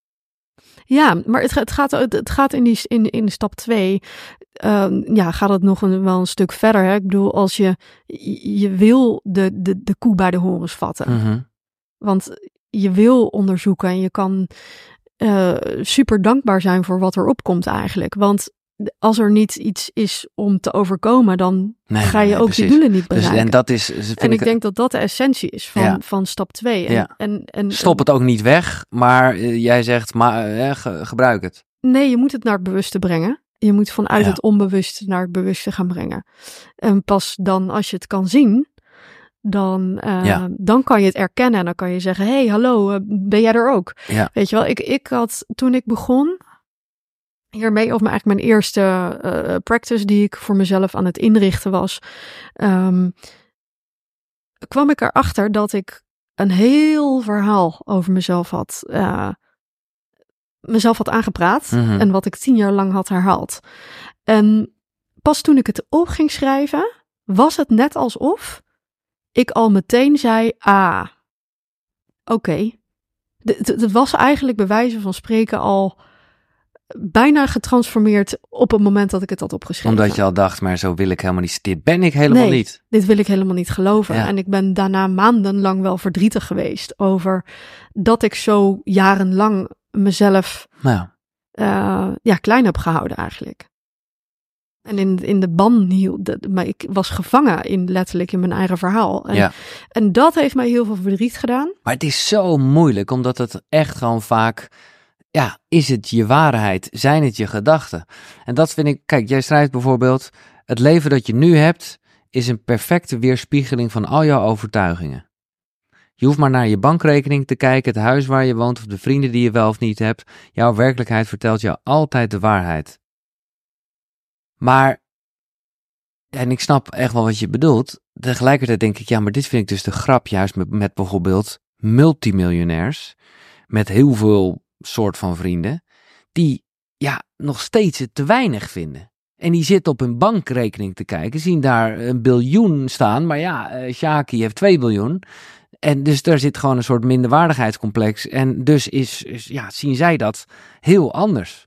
Ja, maar het, het, gaat, het gaat in, die, in, in stap twee, uh, ja, gaat het nog een, wel een stuk verder. Hè? Ik bedoel, als je, je wil de, de, de koe bij de horens vatten. Mm-hmm. Want je wil onderzoeken en je kan... Uh, super dankbaar zijn voor wat er opkomt eigenlijk. Want als er niet iets is om te overkomen, dan nee, ga je nee, ook precies. die doelen niet bereiken. Dus, en dat is, vind en ik, ik denk dat dat de essentie is van, ja. van stap twee. En, ja. en, en, Stop het ook niet weg, maar uh, jij zegt, maar uh, ge, gebruik het. Nee, je moet het naar het bewuste brengen. Je moet vanuit ja. het onbewuste naar het bewuste gaan brengen. En pas dan als je het kan zien, Dan, uh, ja. dan kan je het erkennen en dan kan je zeggen, hey, hallo, uh, ben jij er ook? Ja. Weet je wel, ik, ik had toen ik begon hiermee, of eigenlijk mijn eerste uh, practice die ik voor mezelf aan het inrichten was, um, kwam ik erachter dat ik een heel verhaal over mezelf had, uh, mezelf had aangepraat mm-hmm. en wat ik tien jaar lang had herhaald. En pas toen ik het op ging schrijven, was het net alsof ik al meteen zei, ah, oké. Okay. Het was eigenlijk bij wijze van spreken al bijna getransformeerd op het moment dat ik het had opgeschreven. Omdat je al dacht, maar zo wil ik helemaal niet. Dit ben ik helemaal nee, niet. Dit wil ik helemaal niet geloven. Ja. En ik ben daarna maandenlang wel verdrietig geweest over dat ik zo jarenlang mezelf ja. Uh, ja, klein heb gehouden eigenlijk. En in, in de ban hield, maar ik was gevangen in letterlijk in mijn eigen verhaal. En, ja. en dat heeft mij heel veel verdriet gedaan. Maar het is zo moeilijk, omdat het echt gewoon vaak, ja, is het je waarheid? Zijn het je gedachten? En dat vind ik, kijk, jij schrijft bijvoorbeeld, het leven dat je nu hebt, is een perfecte weerspiegeling van al jouw overtuigingen. Je hoeft maar naar je bankrekening te kijken, het huis waar je woont of de vrienden die je wel of niet hebt. Jouw werkelijkheid vertelt jou altijd de waarheid. Maar, en ik snap echt wel wat je bedoelt, tegelijkertijd denk ik, ja, maar dit vind ik dus de grap juist met, met bijvoorbeeld multimiljonairs, met heel veel soort van vrienden, die ja, nog steeds het te weinig vinden. En die zitten op hun bankrekening te kijken, zien daar een biljoen staan, maar ja, uh, Shaki heeft twee biljoen. En dus daar zit gewoon een soort minderwaardigheidscomplex. En dus is, is, ja, zien zij dat heel anders.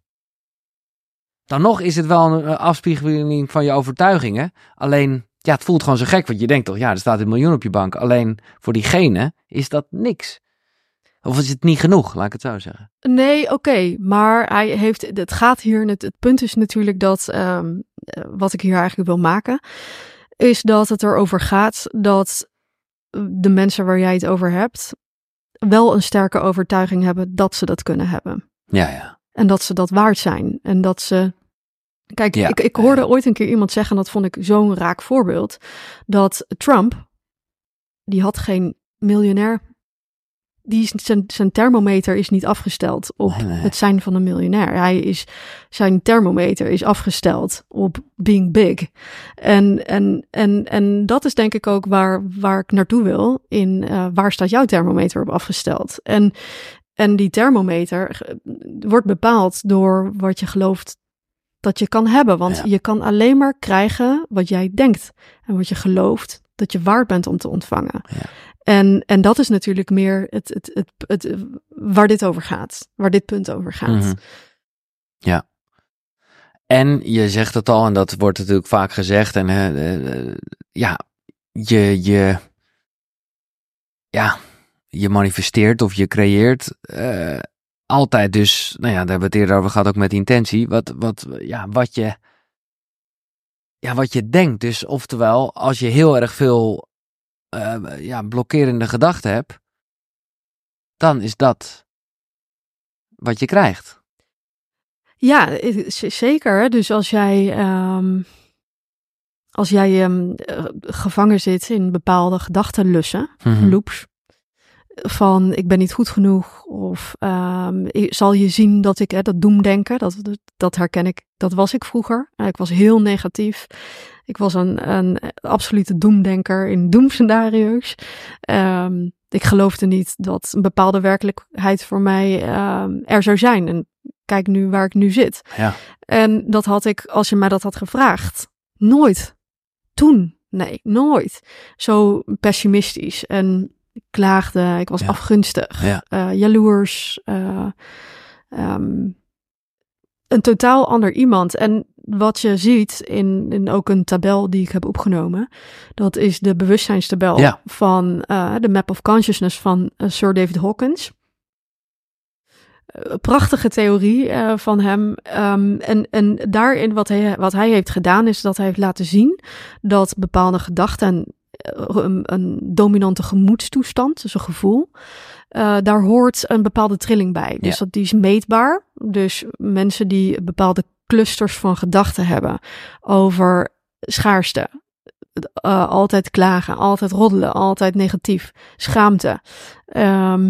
Dan nog is het wel een afspiegeling van je overtuigingen. Alleen, ja, het voelt gewoon zo gek. Want je denkt toch, ja, er staat een miljoen op je bank. Alleen voor diegene is dat niks. Of is het niet genoeg, laat ik het zo zeggen. Nee, oké. Okay, maar hij heeft, het gaat hier, het, het punt is natuurlijk dat, um, wat ik hier eigenlijk wil maken, is dat het erover gaat dat de mensen waar jij het over hebt wel een sterke overtuiging hebben dat ze dat kunnen hebben. Ja, ja. En dat ze dat waard zijn. En dat ze... Kijk, ja, ik, ik hoorde ja. ooit een keer iemand zeggen, en dat vond ik zo'n raak voorbeeld, dat Trump, die had geen miljonair, die is, zijn, zijn thermometer is niet afgesteld op nee, nee. het zijn van een miljonair. Hij is, zijn thermometer is afgesteld op being big. En, en, en, en dat is denk ik ook waar, waar ik naartoe wil, in uh, waar staat jouw thermometer op afgesteld? En, en die thermometer wordt bepaald door wat je gelooft dat je kan hebben. Want ja. je kan alleen maar krijgen wat jij denkt en wat je gelooft dat je waard bent om te ontvangen. Ja. En, en dat is natuurlijk meer het, het, het, het, het, waar dit over gaat. Waar dit punt over gaat. Mm-hmm. Ja. En je zegt het al, en dat wordt natuurlijk vaak gezegd. En uh, uh, ja, je, je, ja, je manifesteert of je creëert uh, altijd dus, nou ja, daar hebben we het eerder over gehad, ook met intentie. Wat, wat, ja, wat je, ja, wat je denkt. Dus oftewel, als je heel erg veel Uh, ja, blokkerende gedachten hebt, dan is dat wat je krijgt. Ja, zeker. Dus als jij, um, als jij um, gevangen zit in bepaalde gedachtenlussen, mm-hmm. loops, van ik ben niet goed genoeg, of um, zal je zien dat ik, hè, dat doemdenken, dat, dat herken ik, dat was ik vroeger. Ik was heel negatief. Ik was een, een absolute doemdenker in doemscenario's. Um, ik geloofde niet dat een bepaalde werkelijkheid voor mij um, er zou zijn. En kijk nu waar ik nu zit. Ja. En dat had ik, als je mij dat had gevraagd, nooit. Toen, nee, nooit. Zo pessimistisch. En ik klaagde, ik was ja. afgunstig, ja. uh, jaloers. Uh, um, een totaal ander iemand. En wat je ziet in, in ook een tabel die ik heb opgenomen, dat is de bewustzijnstabel ja. van uh, de Map of Consciousness van uh, Sir David Hawkins. Uh, prachtige theorie uh, van hem. Um, en, en daarin wat hij, wat hij heeft gedaan is dat hij heeft laten zien dat bepaalde gedachten, uh, een, een dominante gemoedstoestand, dus een gevoel, Uh, daar hoort een bepaalde trilling bij. Dus ja. dat die is meetbaar. Dus mensen die bepaalde clusters van gedachten hebben over schaarste, uh, altijd klagen, altijd roddelen, altijd negatief, schaamte. Um,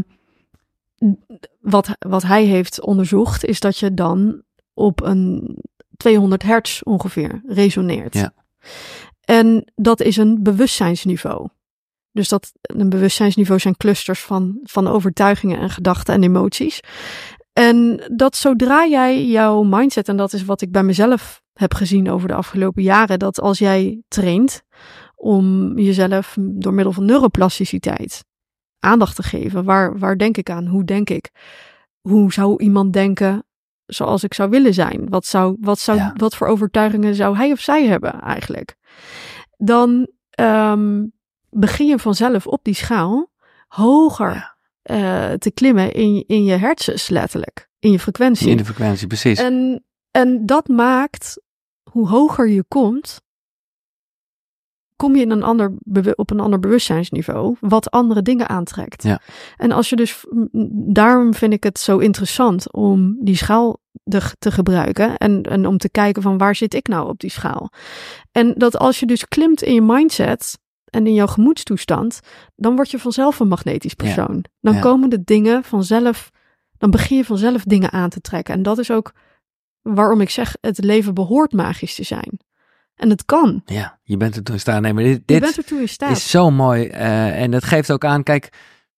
wat, wat hij heeft onderzocht is dat je dan op een tweehonderd hertz ongeveer resoneert. Ja. En dat is een bewustzijnsniveau. Dus dat een bewustzijnsniveau zijn clusters van, van overtuigingen en gedachten en emoties. En dat zodra jij jouw mindset, en dat is wat ik bij mezelf heb gezien over de afgelopen jaren, dat als jij traint om jezelf door middel van neuroplasticiteit aandacht te geven. Waar, waar denk ik aan? Hoe denk ik? Hoe zou iemand denken zoals ik zou willen zijn? Wat, zou, wat, zou, Ja. wat voor overtuigingen zou hij of zij hebben eigenlijk? Dan um, begin je vanzelf op die schaal hoger Ja. uh, te klimmen in, in je hersens letterlijk. In je frequentie. In de frequentie, precies. En, en dat maakt, hoe hoger je komt, kom je in een ander bewu- op een ander bewustzijnsniveau, wat andere dingen aantrekt. Ja. En als je dus, daarom vind ik het zo interessant om die schaal de, te gebruiken en, en om te kijken van waar zit ik nou op die schaal. En dat als je dus klimt in je mindset en in jouw gemoedstoestand, dan word je vanzelf een magnetisch persoon. Ja. Dan Ja. komen de dingen vanzelf, dan begin je vanzelf dingen aan te trekken. En dat is ook waarom ik zeg, het leven behoort magisch te zijn. En het kan. Ja, je bent er toe in staat. Nee, maar dit, Je dit bent ertoe in staat. is zo mooi. Uh, en dat geeft ook aan, kijk,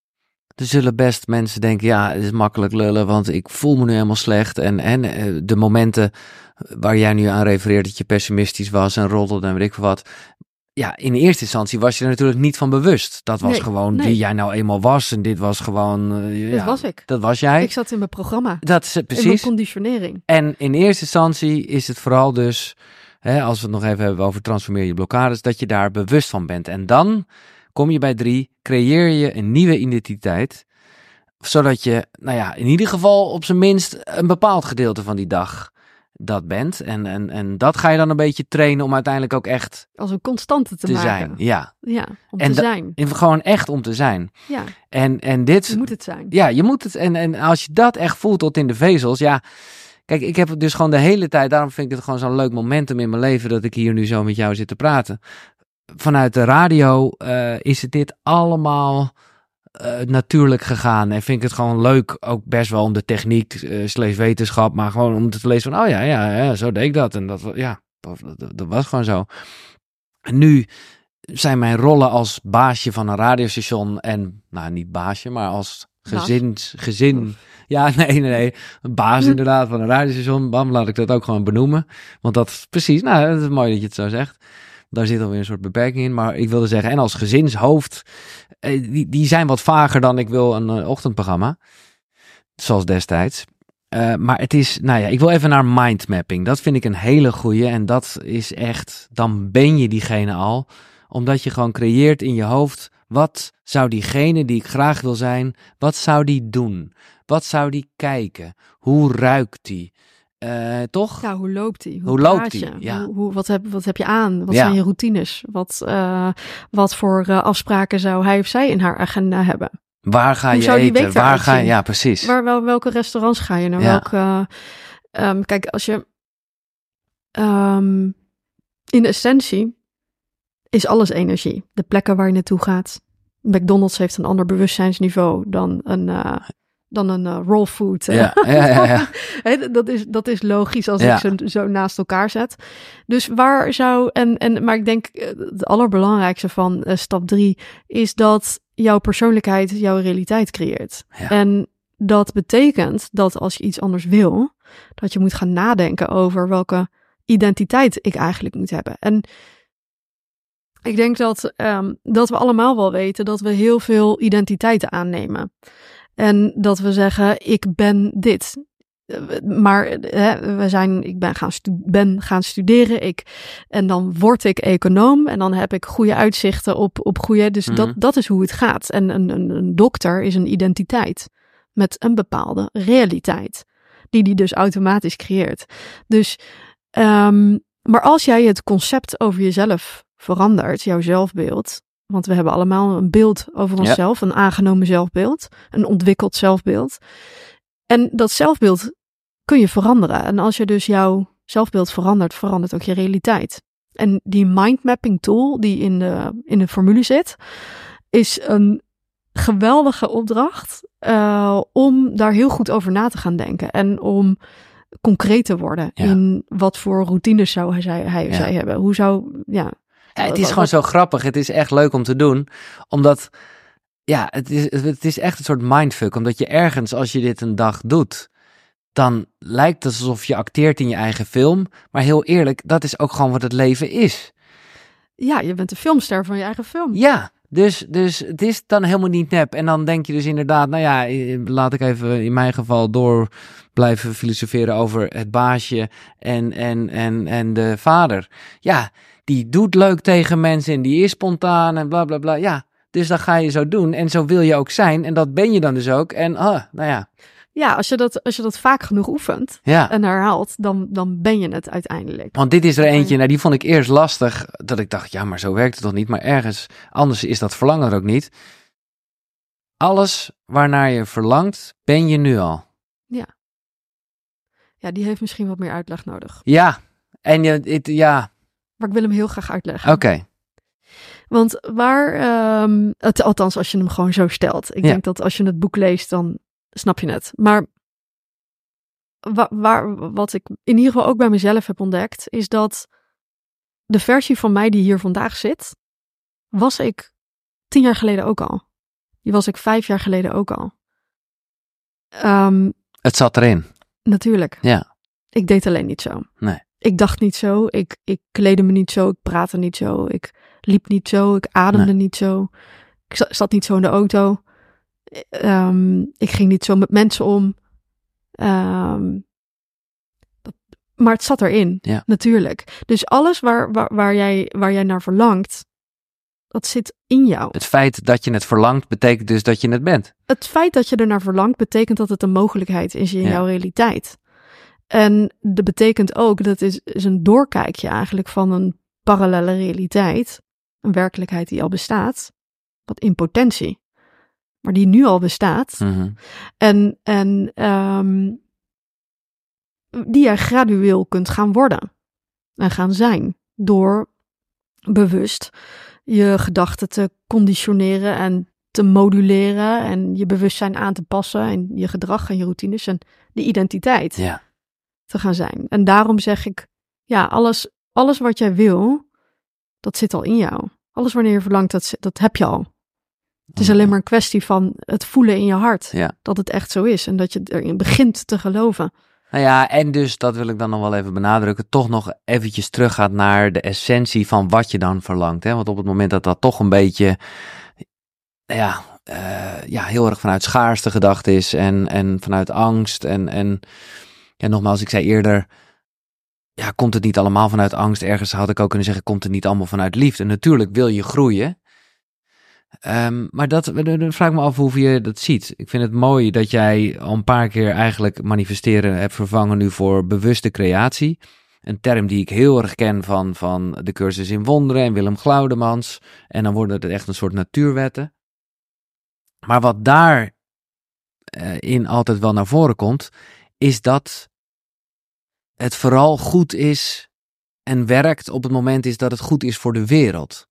er zullen best mensen denken, ja, het is makkelijk lullen, want ik voel me nu helemaal slecht. En, en uh, de momenten waar jij nu aan refereert, dat je pessimistisch was en roddelde en weet ik veel wat. Ja, in eerste instantie was je er natuurlijk niet van bewust. Dat was Nee, gewoon nee. wie jij nou eenmaal was. En dit was gewoon... Uh, Dat ja, was ik. Dat was jij. Ik zat in mijn programma. Dat is uh, In mijn precies. conditionering. En in eerste instantie is het vooral dus, hè, als we het nog even hebben over transformeer je blokkades, dat je daar bewust van bent. En dan kom je bij drie, creëer je een nieuwe identiteit, zodat je, nou ja, in ieder geval op zijn minst een bepaald gedeelte van die dag dat bent. En, en, en dat ga je dan een beetje trainen om uiteindelijk ook echt Als een constante te, te maken. zijn. Ja, Ja, om En te da- zijn. en gewoon echt om te zijn. Ja, En, en dit... je moet het zijn. Ja, je moet het. En, en als je dat echt voelt tot in de vezels, ja. Kijk, ik heb het dus gewoon de hele tijd, daarom vind ik het gewoon zo'n leuk momentum in mijn leven dat ik hier nu zo met jou zit te praten. Vanuit de radio uh, is het dit allemaal uh, natuurlijk gegaan. En vind ik het gewoon leuk, ook best wel om de techniek, uh, slash wetenschap, maar gewoon om te lezen van, oh ja, ja, ja, zo deed ik dat. En dat, ja, dat, dat was gewoon zo. En nu zijn mijn rollen als baasje van een radiostation en, nou niet baasje, maar als gezins, gezin. Ja, nee, nee, nee. Een baas inderdaad van een radiostation. Bam, laat ik dat ook gewoon benoemen. Want dat is precies, nou, dat is mooi dat je het zo zegt. Daar zit alweer een soort beperking in. Maar ik wilde zeggen, en als gezinshoofd, die, die zijn wat vager dan ik wil een uh, ochtendprogramma. Zoals destijds. Uh, maar het is, nou ja, ik wil even naar mindmapping. Dat vind ik een hele goeie. En dat is echt, dan ben je diegene al. Omdat je gewoon creëert in je hoofd, wat zou diegene die ik graag wil zijn, wat zou die doen? Wat zou die kijken? Hoe ruikt die? Uh, toch? Ja, hoe loopt die? Hoe, hoe loopt die? Ja. Hoe, hoe, wat, heb, wat heb je aan? Wat ja. zijn je routines? Wat, uh, wat voor uh, afspraken zou hij of zij in haar agenda hebben? Waar ga hoe je zou die eten? week Waar ga je? zien? Ja, precies. Waar, wel, welke restaurants ga je naar? Ja. Welke, uh, um, kijk, als je um, in de essentie is alles energie. De plekken waar je naartoe gaat. McDonald's heeft een ander bewustzijnsniveau dan een, uh, dan een uh, raw food. Ja, ja, ja, ja. He, dat, is, dat is logisch als ja. ik ze zo naast elkaar zet. Dus waar zou... En, en, maar ik denk het allerbelangrijkste van uh, stap drie is dat jouw persoonlijkheid jouw realiteit creëert. Ja. En dat betekent dat als je iets anders wil, dat je moet gaan nadenken over welke identiteit ik eigenlijk moet hebben. En ik denk dat, um, dat we allemaal wel weten dat we heel veel identiteiten aannemen. En dat we zeggen, ik ben dit. Maar hè, we zijn, ik ben gaan, stu- ben gaan studeren. Ik, en dan word ik econoom. En dan heb ik goede uitzichten op, op goede... Dus mm-hmm. dat, dat is hoe het gaat. En een, een, een dokter is een identiteit. Met een bepaalde realiteit. Die die dus automatisch creëert. Dus, um, maar als jij het concept over jezelf verandert, jouw zelfbeeld, want we hebben allemaal een beeld over onszelf, ja. Een aangenomen zelfbeeld, een ontwikkeld zelfbeeld. En dat zelfbeeld kun je veranderen. En als je dus jouw zelfbeeld verandert, verandert ook je realiteit. En die mindmapping tool die in de, in de formule zit, is een geweldige opdracht uh, om daar heel goed over na te gaan denken. En om concreet te worden ja. in wat voor routines zou hij, hij of ja. zij hebben. Hoe zou, ja... Ja, het is gewoon zo grappig. Het is echt leuk om te doen. Omdat, ja, het is, het is echt een soort mindfuck. Omdat je ergens, als je dit een dag doet, dan lijkt het alsof je acteert in je eigen film. Maar heel eerlijk, dat is ook gewoon wat het leven is. Ja, je bent de filmster van je eigen film. Ja, dus, dus het is dan helemaal niet nep. En dan denk je dus inderdaad, nou ja, laat ik even in mijn geval door blijven filosoferen over het baasje en, en, en, en de vader. Ja, die doet leuk tegen mensen en die is spontaan en bla bla bla. Ja, dus dat ga je zo doen en zo wil je ook zijn en dat ben je dan dus ook. En ah, nou ja. Ja, als je dat, als je dat vaak genoeg oefent Ja. en herhaalt, dan, dan ben je het uiteindelijk. Want dit is er eentje, nou die vond ik eerst lastig, dat ik dacht, ja, maar zo werkt het toch niet? Maar ergens anders is dat verlangen er ook niet. Alles waarnaar je verlangt, ben je nu al. Ja. Ja, die heeft misschien wat meer uitleg nodig. Ja, en je, het, ja. Maar ik wil hem heel graag uitleggen. Oké. Okay. Want waar, um, het, althans als je hem gewoon zo stelt. Ik ja. denk dat als je het boek leest, dan snap je het. Maar wa- waar, wat ik in ieder geval ook bij mezelf heb ontdekt, is dat de versie van mij die hier vandaag zit, was ik tien jaar geleden ook al. Die was ik vijf jaar geleden ook al. Um, het zat erin. Natuurlijk. Ja. Ik deed alleen niet zo. Nee. Ik dacht niet zo. Ik, ik kleedde me niet zo. Ik praatte niet zo. Ik liep niet zo. Ik ademde nee. niet zo. Ik zat niet zo in de auto. Um, ik ging niet zo met mensen om. Um, dat, maar het zat erin. Ja. Natuurlijk. Dus alles waar, waar, waar, jij, waar jij naar verlangt, dat zit in jou. Het feit dat je het verlangt, betekent dus dat je het bent. Het feit dat je er naar verlangt, betekent dat het een mogelijkheid is in ja. jouw realiteit. En dat betekent ook, dat is, is een doorkijkje eigenlijk van een parallele realiteit. Een werkelijkheid die al bestaat. Wat in potentie. Maar die nu al bestaat. Mm-hmm. En, en um, die jij gradueel kunt gaan worden. En gaan zijn. Door bewust je gedachten te conditioneren en te moduleren. En je bewustzijn aan te passen. En je gedrag en je routines en de identiteit. Ja. Te gaan zijn. En daarom zeg ik, ja, alles, alles wat jij wil, dat zit al in jou. Alles wanneer je verlangt, dat, dat heb je al. Het is alleen maar een kwestie van het voelen in je hart. Ja. Dat het echt zo is. En dat je erin begint te geloven. Nou ja, en dus, dat wil ik dan nog wel even benadrukken, toch nog eventjes teruggaat naar de essentie van wat je dan verlangt. Hè? Want op het moment dat dat toch een beetje, ja, uh, ja heel erg vanuit schaarste gedacht is en, en vanuit angst en... en ja, nogmaals, ik zei eerder, ja, komt het niet allemaal vanuit angst? Ergens had ik ook kunnen zeggen, komt het niet allemaal vanuit liefde? Natuurlijk wil je groeien. Um, maar dat, dan vraag ik me af hoe je dat ziet. Ik vind het mooi dat jij al een paar keer eigenlijk manifesteren hebt vervangen nu voor bewuste creatie. Een term die ik heel erg ken van, van de cursus in wonderen en Willem Glaudemans. En dan worden het echt een soort natuurwetten. Maar wat daar uh, in altijd wel naar voren komt, is dat het vooral goed is en werkt op het moment is dat het goed is voor de wereld.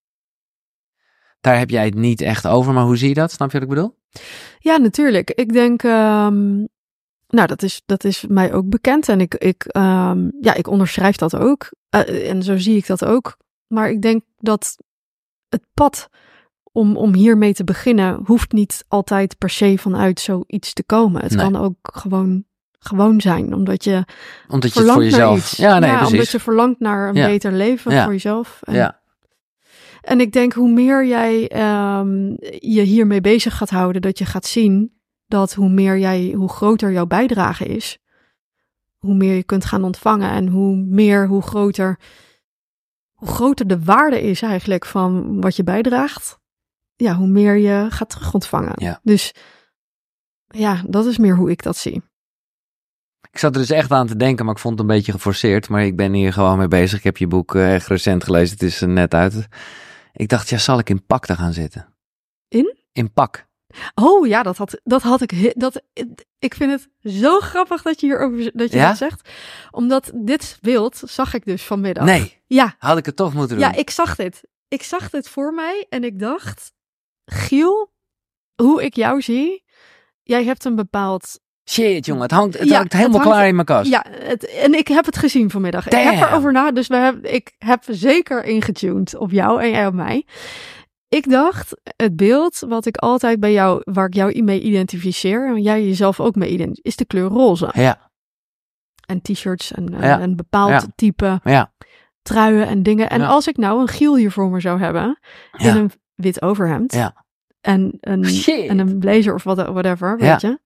Daar heb jij het niet echt over, maar hoe zie je dat? Snap je wat ik bedoel? Ja, natuurlijk. Ik denk, um, nou, dat is, dat is mij ook bekend en ik, ik, um, ja, ik onderschrijf dat ook. Uh, en zo zie ik dat ook. Maar ik denk dat het pad om, om hiermee te beginnen hoeft niet altijd per se vanuit zoiets te komen. Het nee. kan ook gewoon... gewoon zijn, omdat je omdat je het voor jezelf, ja, nee, ja omdat je verlangt naar een ja. beter leven ja. voor jezelf. En, ja. en ik denk hoe meer jij um, je hiermee bezig gaat houden, dat je gaat zien dat hoe meer jij, hoe groter jouw bijdrage is, hoe meer je kunt gaan ontvangen en hoe meer, hoe groter, hoe groter de waarde is eigenlijk van wat je bijdraagt. Ja, hoe meer je gaat terug ontvangen. Ja. Dus ja, dat is meer hoe ik dat zie. Ik zat er dus echt aan te denken, maar ik vond het een beetje geforceerd. Maar ik ben hier gewoon mee bezig. Ik heb je boek uh, echt recent gelezen. Het is uh, net uit. Ik dacht, ja, zal ik in pak te gaan zitten? In? In pak. Oh ja, dat had, dat had ik... Dat, ik vind het zo grappig dat je hierover dat je ja? dat zegt. Omdat dit beeld zag ik dus vanmiddag. Nee, ja. had ik het toch moeten doen. Ja, ik zag dit. Ik zag dit voor mij en ik dacht... Giel, hoe ik jou zie... Jij hebt een bepaald... Shit, jongen, het hangt, het ja, hangt helemaal het hangt, klaar in mijn kast. Ja, het, en ik heb het gezien vanmiddag. Damn. Ik heb erover na, dus we hebben, ik heb zeker ingetuned op jou en jij op mij. Ik dacht, het beeld wat ik altijd bij jou, waar ik jou mee identificeer, en jij jezelf ook mee identificeert, is de kleur roze. Ja. En t-shirts en ja. een bepaald ja. type ja. truien en dingen. En Ja. als ik nou een Giel hier voor me zou hebben, Ja. in een wit overhemd Ja. en, een, Shit. en een blazer of what- whatever, Ja. weet je,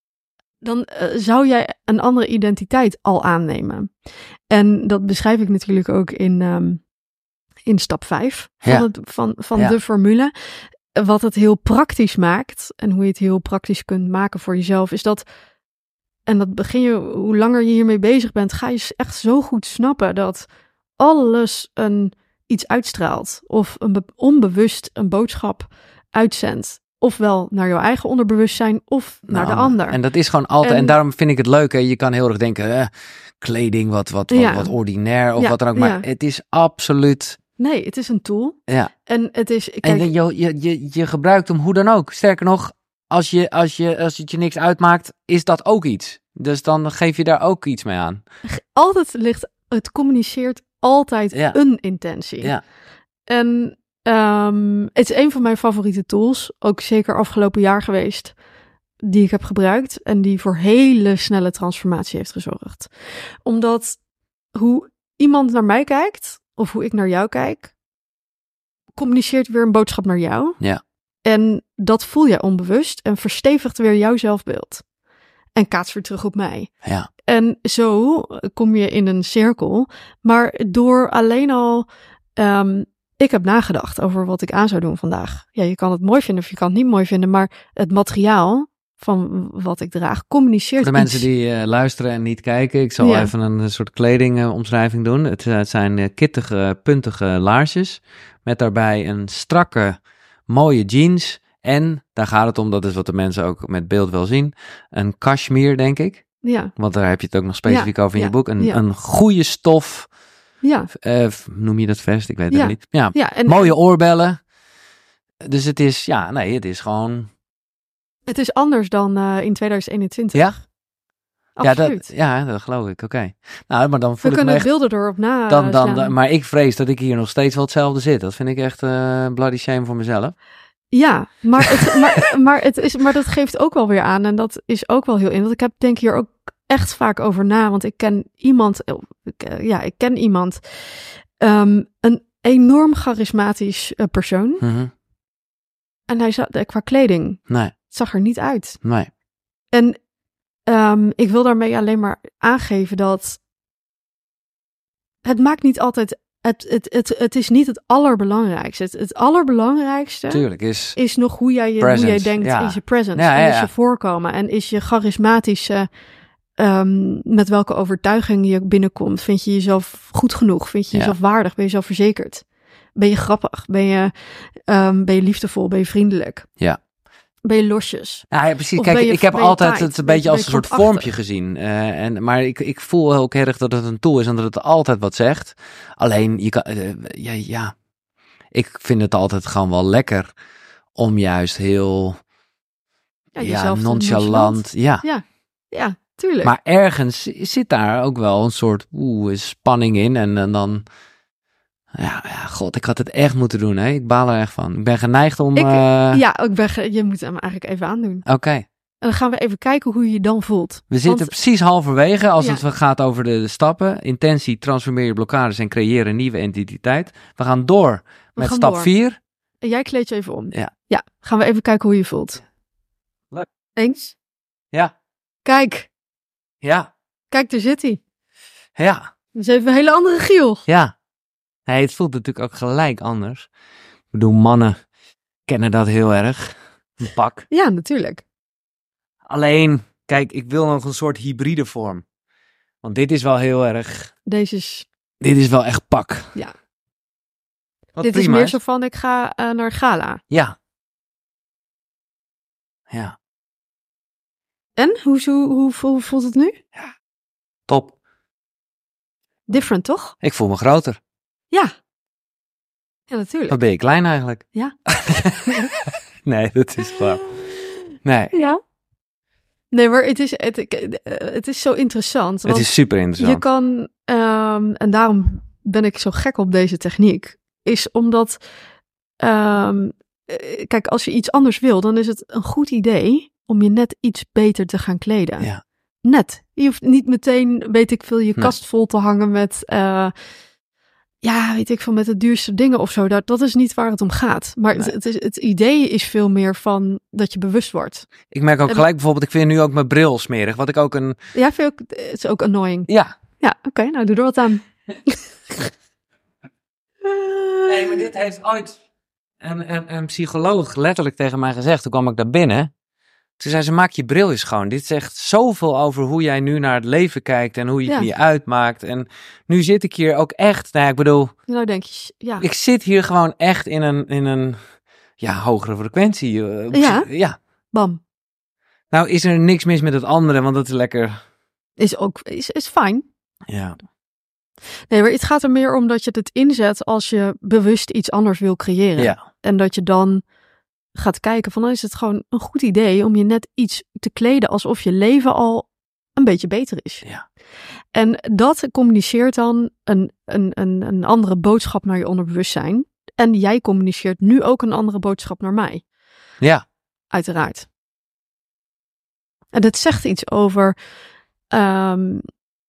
dan uh, zou jij een andere identiteit al aannemen. En dat beschrijf ik natuurlijk ook in, um, in stap vijf van, Ja. het, van, van Ja. de formule. Wat het heel praktisch maakt en hoe je het heel praktisch kunt maken voor jezelf, is dat, en dat begin je, hoe langer je hiermee bezig bent, ga je echt zo goed snappen dat alles een, iets uitstraalt of een be- onbewust een boodschap uitzendt. Ofwel naar jouw eigen onderbewustzijn of naar de ander. En dat is gewoon altijd, en, En- daarom vind ik het leuk, hè, je kan heel erg denken, eh, kleding wat, wat, wat, Ja. wat ordinair of Ja, wat dan ook, maar ja. het is absoluut, Nee, het is een tool. ja. En het is, En kijk, je, je, je, je gebruikt hem hoe dan ook. Sterker nog, als, je, als, je, als het je niks uitmaakt, is dat ook iets. Dus dan geef je daar ook iets mee aan. altijd ligt, het communiceert altijd Ja. een intentie. Ja, En um, het is een van mijn favoriete tools, ook zeker afgelopen jaar geweest, die ik heb gebruikt en die voor hele snelle transformatie heeft gezorgd. Omdat hoe iemand naar mij kijkt, of hoe ik naar jou kijk, communiceert weer een boodschap naar jou. Ja. En dat voel jij onbewust en verstevigt weer jouw zelfbeeld. En kaatst weer terug op mij. ja, En zo kom je in een cirkel. Maar door alleen al, um, ik heb nagedacht over wat ik aan zou doen vandaag. Ja, je kan het mooi vinden of je kan het niet mooi vinden, maar het materiaal van wat ik draag communiceert voor de mensen iets. die uh, luisteren en niet kijken, ik zal Ja. even een, een soort kledingomschrijving doen. Het, uh, het zijn uh, kittige, puntige laarsjes met daarbij een strakke, mooie jeans. En, daar gaat het om, dat is wat de mensen ook met beeld wel zien, een cashmere, denk ik. Ja, Want daar heb je het ook nog specifiek Ja, over in ja, je boek. Een, ja. een goede stof, ja, uh, noem je dat vest? Ik weet het Ja. niet. Ja, ja. En mooie oorbellen. Dus het is, ja, nee, het is gewoon... het is anders dan uh, in tweeduizend eenentwintig. Ja? Ja, Absoluut. dat, ja, dat geloof ik. Oké. Okay. Nou, maar dan We voel ik me kunnen echt... beelden erop na Dan, dan, slaan. dan, maar ik vrees dat ik hier nog steeds wel hetzelfde zit. Dat vind ik echt uh, bloody shame voor mezelf. Ja, maar, het, maar, maar, het is, maar dat geeft ook wel weer aan. En dat is ook wel heel in. Want ik heb denk hier ook echt vaak over na. Want ik ken iemand. Ik, ja, ik ken iemand. Um, een enorm charismatisch uh, persoon. Mm-hmm. En hij zat qua kleding. Nee. Het zag er niet uit. Nee. En um, ik wil daarmee alleen maar aangeven dat het maakt niet altijd. Het, het, het, het is niet het allerbelangrijkste. Het, het allerbelangrijkste Tuurlijk is... is nog hoe jij, je, hoe jij denkt, ja. is je presence. Ja, en ja, is ja. je voorkomen. En is je charismatische, um, met welke overtuiging je binnenkomt. Vind je jezelf goed genoeg? Vind je Ja. jezelf waardig? Ben je zelfverzekerd? Ben je grappig? Ben je, um, ben je liefdevol? Ben je vriendelijk? Ja. Ben je losjes? Ja, ja, precies. Of Kijk, ben je- ik heb ben je altijd tight? het een Ben beetje je- als een ben je soort krampachtig? vormpje gezien. Uh, en, maar ik, ik voel ook erg dat het een tool is en dat het altijd wat zegt. Alleen, je kan, uh, ja, ja, ik vind het altijd gewoon wel lekker om juist heel Ja, ja, jezelf te nonchalant. Ja. Ja, ja, tuurlijk. Maar ergens zit daar ook wel een soort oeh, spanning in. En, en dan, ja, ja, god, ik had het echt moeten doen. Hè? Ik baal er echt van. Ik ben geneigd om... Ik- uh, ja, ik ben, ge- je moet hem eigenlijk even aandoen. Oké. Okay. En dan gaan we even kijken hoe je je dan voelt. We zitten Want- precies halverwege als Ja. het gaat over de, de stappen. Intentie, transformeer je blokkades en creëer een nieuwe identiteit. We gaan door met gaan stap door. vier. En jij kleed je even om. Ja. Ja, gaan we even kijken hoe je voelt. Leuk. Eens? Ja, Kijk, ja, kijk, daar zit hij. ja, Dat is even een hele andere Giel. ja. Nee, het voelt natuurlijk ook gelijk anders. Ik bedoel, mannen kennen dat heel erg. Een pak. Ja, natuurlijk. Alleen, kijk, ik wil nog een soort hybride vorm. Want dit is wel heel erg... Deze is, Dit is wel echt pak. Ja. Wat dit is prima meer zo van, ik ga uh, naar gala. Ja. Ja. En, hoe, hoe, hoe, hoe voelt het nu? Top. Different, toch? Ik voel me groter. Ja. Ja, natuurlijk. Wat ben je klein eigenlijk? Ja. Nee, dat is waar. Nee, Ja. Nee, maar het is, het, het is zo interessant. het want is super interessant. je kan, um, en daarom ben ik zo gek op deze techniek, is omdat, um, kijk, als je iets anders wil, dan is het een goed idee om je net iets beter te gaan kleden. Ja. Net. Je hoeft niet meteen, weet ik veel, je Nee. kast vol te hangen met uh, ja, weet ik veel, met de duurste dingen of zo. Dat, dat is niet waar het om gaat. Maar Nee. het, het, is, het idee is veel meer van dat je bewust wordt. Ik merk ook En- gelijk bijvoorbeeld, ik vind nu ook mijn bril smerig. Wat ik ook een... Ja, vind je ook, het is ook annoying. Ja. Ja, oké, nou doe er wat aan. Nee, maar dit heeft ooit een, een, een psycholoog letterlijk tegen mij gezegd. Toen kwam ik daar binnen. Toen zei ze, maak je bril eens schoon. Dit zegt zoveel over hoe jij nu naar het leven kijkt en hoe je het Ja. je uitmaakt. En nu zit ik hier ook echt, nou ja, ik bedoel, Nou denk je, ja. ik zit hier gewoon echt in een, in een ja, hogere frequentie. eh, Ja? Ja. Bam. Nou is er niks mis met het andere, want dat is lekker. Is ook, is, is fijn. Ja. Nee, maar het gaat er meer om dat je het inzet als je bewust iets anders wil creëren. Ja. En dat je dan gaat kijken van, dan is het gewoon een goed idee om je net iets te kleden alsof je leven al een beetje beter is. Ja. En dat communiceert dan een, een, een, een andere boodschap naar je onderbewustzijn. En jij communiceert nu ook een andere boodschap naar mij. Ja. Uiteraard. En dat zegt iets over... Um,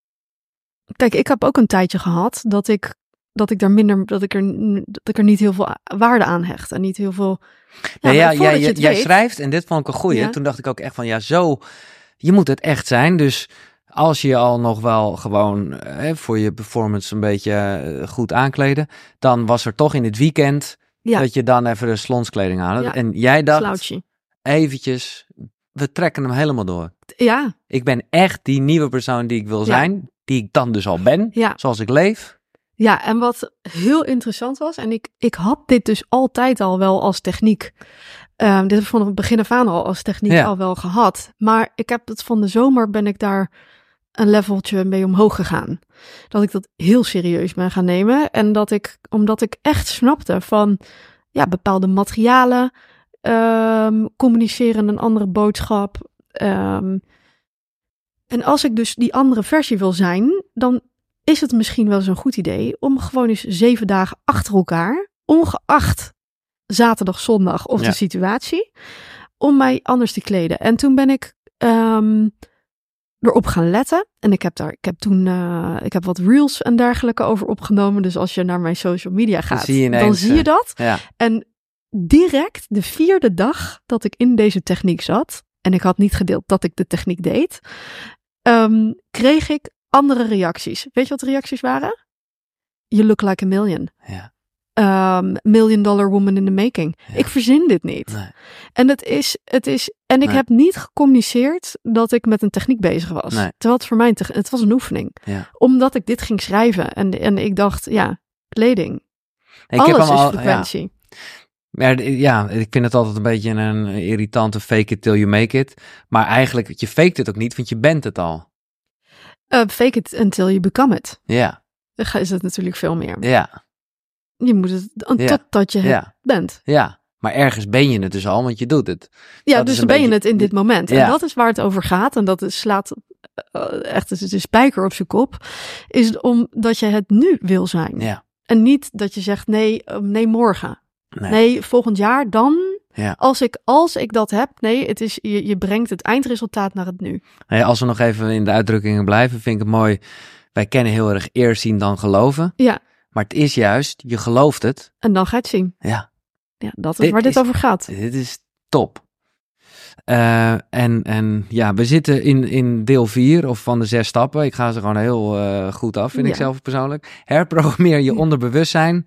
kijk, ik heb ook een tijdje gehad dat ik, dat ik daar minder... Dat ik, er, dat ik er niet heel veel waarde aan hecht. En niet heel veel... Ja, ja, ja, voordat ja, je het jij weet, schrijft, en dit vond ik een goeie. Ja. Toen dacht ik ook echt van, ja, zo... Je moet het echt zijn, dus... Als je je al nog wel gewoon eh, voor je performance een beetje eh, goed aankleden, dan was er toch in het weekend Ja. dat je dan even de slonskleding aan had. Ja. En jij dacht, Slouchy. eventjes, we trekken hem helemaal door. Ja, Ik ben echt die nieuwe persoon die ik wil Ja. zijn, die ik dan dus al ben, Ja. zoals ik leef. ja, en wat heel interessant was, en ik, ik had dit dus altijd al wel als techniek. Um, dit heb ik van het begin af aan al als techniek Ja. al wel gehad. Maar ik heb het van de zomer ben ik daar een leveltje mee omhoog gegaan. Dat ik dat heel serieus ben gaan nemen. En dat ik, omdat ik echt snapte van ja, bepaalde materialen, um, communiceren een andere boodschap. Um, en als ik dus die andere versie wil zijn, dan is het misschien wel eens een goed idee om gewoon eens zeven dagen achter elkaar, ongeacht zaterdag, zondag of Ja. de situatie, om mij anders te kleden. En toen ben ik um, erop gaan letten. En ik heb daar, ik heb toen, uh, ik heb wat reels en dergelijke over opgenomen. Dus als je naar mijn social media gaat, zie je ineens, dan zie je dat. Ja. En direct de vierde dag dat ik in deze techniek zat, en ik had niet gedeeld dat ik de techniek deed, um, kreeg ik andere reacties. Weet je wat de reacties waren? You look like a million. Ja. Um, million dollar woman in the making. Ja. Ik verzin dit niet. Nee. En het is, het is, en ik Nee. heb niet gecommuniceerd dat ik met een techniek bezig was. Nee. Terwijl het voor mij, te, het was een oefening. Ja. Omdat ik dit ging schrijven. En, en ik dacht, ja, kleding. Ik Alles heb hem is al, frequentie. Ja. Maar ja, ik vind het altijd een beetje een irritante fake it till you make it. Maar eigenlijk, je faked het ook niet, want je bent het al. Uh, fake it until you become it. Ja, Dan is het natuurlijk veel meer. ja, Je moet het Ja. totdat je het ja, bent. ja. Maar ergens ben je het dus al, want je doet het. Ja, Dat dus is een ben je beetje- het in dit moment. Ja. En dat is waar het over gaat. En dat is, slaat uh, echt het is de spijker op zijn kop. Is omdat je het nu wil zijn. Ja, En niet dat je zegt nee, uh, nee morgen. nee. Nee, volgend jaar dan. Ja. Als ik, als ik dat heb. Nee, het is, je, je brengt het eindresultaat naar het nu. Hey, als we nog even in de uitdrukkingen blijven, vind ik het mooi. Wij kennen heel erg eerst zien dan geloven. Ja, Maar het is juist, je gelooft het. en dan ga je het zien. Ja, Ja, dat is Dit waar dit is- over gaat. dit is top. Uh, en, en ja, we zitten in, in deel vier of van de zes stappen. Ik ga ze gewoon heel uh, goed af, vind Ja. ik zelf persoonlijk. Herprogrammeer je onderbewustzijn.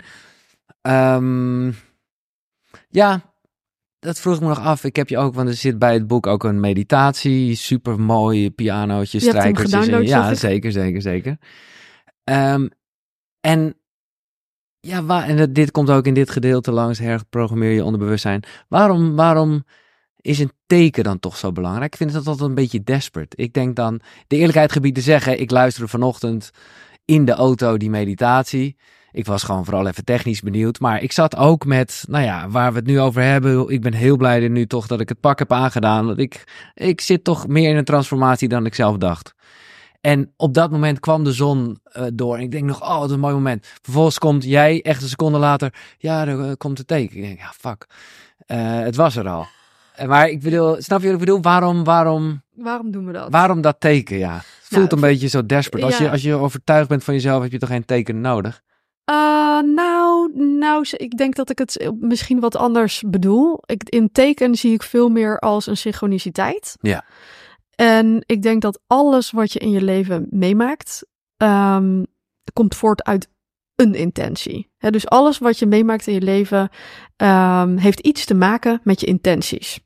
Um, ja, dat vroeg ik me nog af. Ik heb je ook, want er zit bij het boek ook een meditatie. Super mooi pianootje, Je hebt hem strijkertjes. en- gedownload, ja, zag ik. zeker, zeker, zeker. Um, en ja, waar, en dit komt ook in dit gedeelte langs. Herprogrammeer je onderbewustzijn. Waarom, waarom is een teken dan toch zo belangrijk? Ik vind het altijd een beetje desperate. Ik denk dan, de eerlijkheid gebied te zeggen, ik luisterde vanochtend in de auto die meditatie. Ik was gewoon vooral even technisch benieuwd. Maar ik zat ook met, nou ja, waar we het nu over hebben. Ik ben heel blij nu toch dat ik het pak heb aangedaan. Want ik, ik zit toch meer in een transformatie dan ik zelf dacht. En op dat moment kwam de zon uh, door. En ik denk nog, oh, wat een mooi moment. Vervolgens komt jij echt een seconde later. Ja, er uh, komt het teken. Ik denk, ja, fuck. Uh, het was er al. Maar ik bedoel, snap je wat ik bedoel? Waarom, waarom, Waarom doen we dat? waarom dat teken? Ja, het voelt Nou, een beetje zo desperate. Als, ja. je, als je overtuigd bent van jezelf, heb je toch geen teken nodig? Uh, nou, nou, ik denk dat ik het misschien wat anders bedoel. Ik, in teken zie ik veel meer als een synchroniciteit. Ja. En ik denk dat alles wat je in je leven meemaakt, um, komt voort uit een intentie. He, dus alles wat je meemaakt in je leven um, heeft iets te maken met je intenties.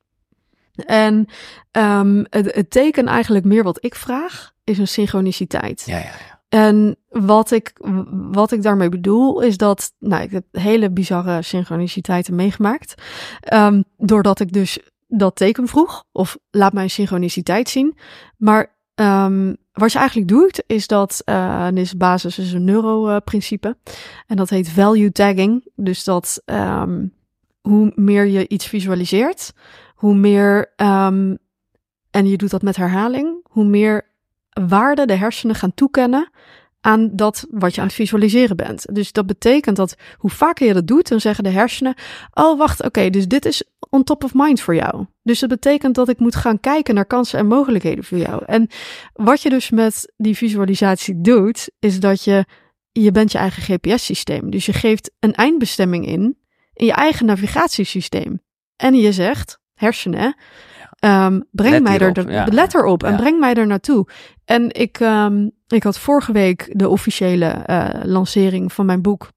En um, het, het teken eigenlijk meer wat ik vraag, is een synchroniciteit. Ja, ja, ja. En wat ik, wat ik daarmee bedoel, is dat, nou, ik heb hele bizarre synchroniciteiten meegemaakt. Um, doordat ik dus dat teken vroeg, of laat mij een synchroniciteit zien. Maar um, wat je eigenlijk doet, is dat, uh, en is basis is een neuroprincipe. En dat heet value tagging. Dus dat um, hoe meer je iets visualiseert, hoe meer, um, en je doet dat met herhaling, hoe meer waarde de hersenen gaan toekennen aan dat wat je aan het visualiseren bent. Dus dat betekent dat hoe vaker je dat doet, dan zeggen de hersenen, oh wacht, oké, okay, dus dit is on top of mind voor jou. Dus dat betekent dat ik moet gaan kijken naar kansen en mogelijkheden voor jou. En wat je dus met die visualisatie doet, is dat je, je bent je eigen G P S-systeem. Dus je geeft een eindbestemming in, in je eigen navigatiesysteem. En je zegt, hersenen, Um, breng let mij er, de, ja. let erop en ja. breng mij er naartoe. En ik, um, ik had vorige week de officiële uh, lancering van mijn boek.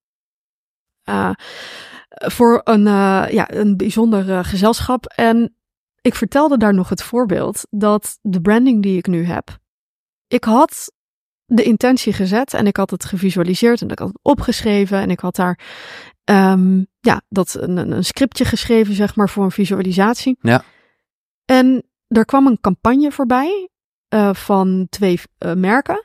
Uh, voor een, uh, ja, een bijzonder uh, gezelschap. En ik vertelde daar nog het voorbeeld dat de branding die ik nu heb. Ik had de intentie gezet en ik had het gevisualiseerd en ik had het opgeschreven. En ik had daar um, ja, dat een, een scriptje geschreven, zeg maar, voor een visualisatie. Ja. En er kwam een campagne voorbij uh, van twee uh, merken.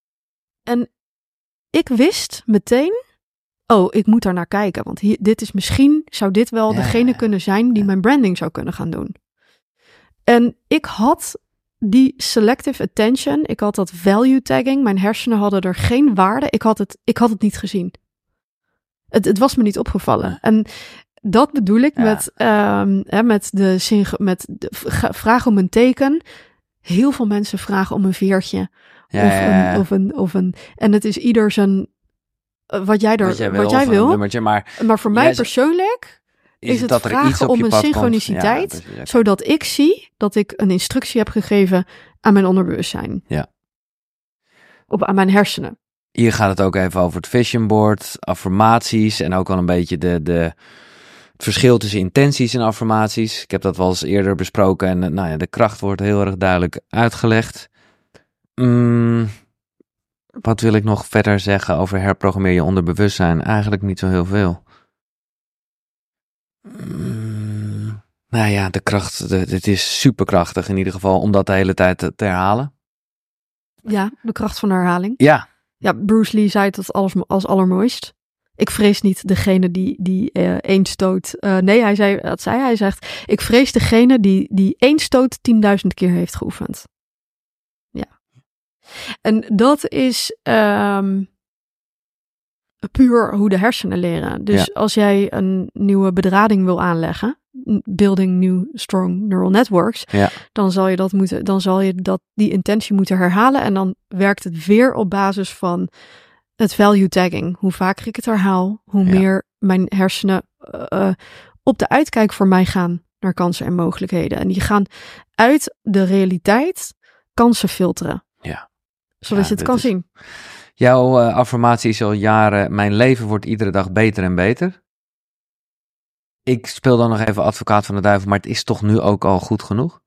En ik wist meteen, oh, ik moet daar naar kijken. Want hier, dit is misschien, zou dit wel ja, degene kunnen zijn die ja. mijn branding zou kunnen gaan doen. En ik had die selective attention, ik had dat value tagging. Mijn hersenen hadden er geen waarde. Ik had het, ik had het niet gezien. Het, het was me niet opgevallen. Ja. En dat bedoel ik ja. met, um, hè, met, de, met de vraag om een teken. Heel veel mensen vragen om een veertje. Ja, of, ja, ja. Een, of, een, of een. En het is ieder zijn. Wat jij, er, wat jij wil. Wat jij wil. Maar, maar voor mij ja, persoonlijk is, is het, het vragen om een synchroniciteit. Ja, zodat ik zie dat ik een instructie heb gegeven aan mijn onderbewustzijn. Ja. Op, aan mijn hersenen. Hier gaat het ook even over het vision board, affirmaties en ook wel een beetje de, de, het verschil tussen intenties en affirmaties. Ik heb dat wel eens eerder besproken en nou ja, de kracht wordt heel erg duidelijk uitgelegd. Mm, wat wil ik nog verder zeggen over herprogrammeer je onderbewustzijn? Eigenlijk niet zo heel veel. Mm, nou ja, de kracht, het is superkrachtig in ieder geval om dat de hele tijd te, te herhalen. Ja, de kracht van de herhaling. Ja. Ja, Bruce Lee zei het als, als allermooist. Ik vrees niet degene die, die uh, één stoot... Uh, nee, hij zei, dat zei hij. Hij zegt, ik vrees degene die, die één stoot tienduizend keer heeft geoefend. Ja. En dat is um, puur hoe de hersenen leren. Dus ja. als jij een nieuwe bedrading wil aanleggen... building new strong neural networks, ja. dan zal je dat moeten, dan zal je dat die intentie moeten herhalen en dan werkt het weer op basis van het value tagging. Hoe vaker ik het herhaal, hoe ja. meer mijn hersenen uh, op de uitkijk voor mij gaan naar kansen en mogelijkheden. En die gaan uit de realiteit kansen filteren. Ja. Zodat ja, je het kan is... zien. Jouw uh, affirmatie is al jaren, mijn leven wordt iedere dag beter en beter. Ik speel dan nog even advocaat van de duivel, maar het is toch nu ook al goed genoeg?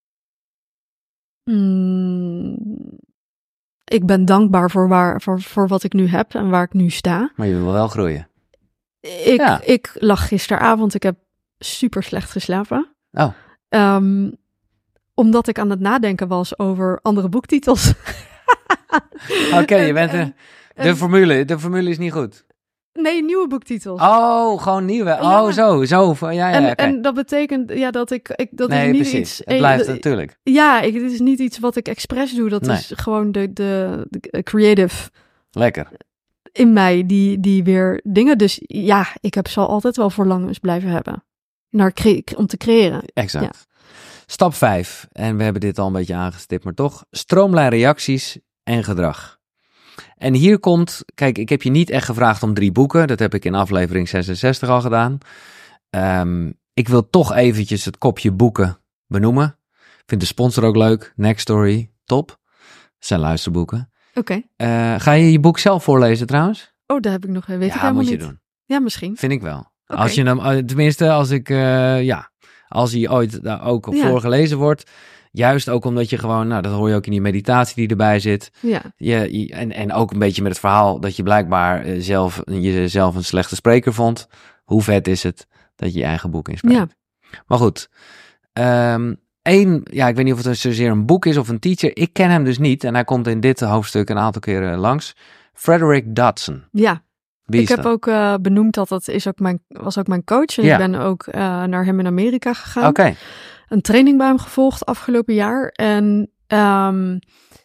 Mm, ik ben dankbaar voor, waar, voor, voor wat ik nu heb en waar ik nu sta. Maar je wil wel groeien. Ik, ja. ik lag gisteravond, ik heb super slecht geslapen. Oh. Um, omdat ik aan het nadenken was over andere boektitels. Oké, okay, je bent de, de formule. De formule is niet goed. Nee, nieuwe boektitels. Oh, gewoon nieuwe. Oh, ja. zo, zo. Ja, ja, en, okay. en dat betekent ja, dat ik... ik dat nee, is niet precies. iets, Het blijft eh, natuurlijk. Ja, ik, dit is niet iets wat ik expres doe. Dat nee. is gewoon de, de, de creative... Lekker. In mij, die, die weer dingen... Dus ja, ik heb zal altijd wel verlangens blijven hebben. Naar cre- om te creëren. Exact. Ja. Stap vijf. En we hebben dit al een beetje aangestipt, maar toch. Stroomlijn reacties en gedrag. En hier komt, kijk, ik heb je niet echt gevraagd om drie boeken. Dat heb ik in aflevering zesenzestig al gedaan. Um, ik wil toch eventjes het kopje boeken benoemen. Ik vind de sponsor ook leuk. Next Story, top. Dat zijn luisterboeken. Oké. Okay. Uh, ga je je boek zelf voorlezen trouwens? Oh, daar heb ik nog, weet ja, ik helemaal moet je niet. doen. Ja, misschien. Vind ik wel. Okay. Als je hem, tenminste, als ik, uh, ja, als hij ooit daar ook ja. voorgelezen wordt, juist ook omdat je gewoon, nou, dat hoor je ook in die meditatie die erbij zit. Ja. Je, je, en, en ook een beetje met het verhaal dat je blijkbaar uh, zelf, jezelf een slechte spreker vond. Hoe vet is het dat je je eigen boek inspreekt? Ja. Maar goed, um, één, ja, ik weet niet of het zozeer een boek is of een teacher. Ik ken hem dus niet en hij komt in dit hoofdstuk een aantal keren langs. Frederick Dodson. Ja. Wie ik is heb dat? ook uh, benoemd dat dat is ook mijn, was ook mijn coach. En ja. ik ben ook uh, naar hem in Amerika gegaan. Oké. Okay. Een training bij hem gevolgd afgelopen jaar. En um,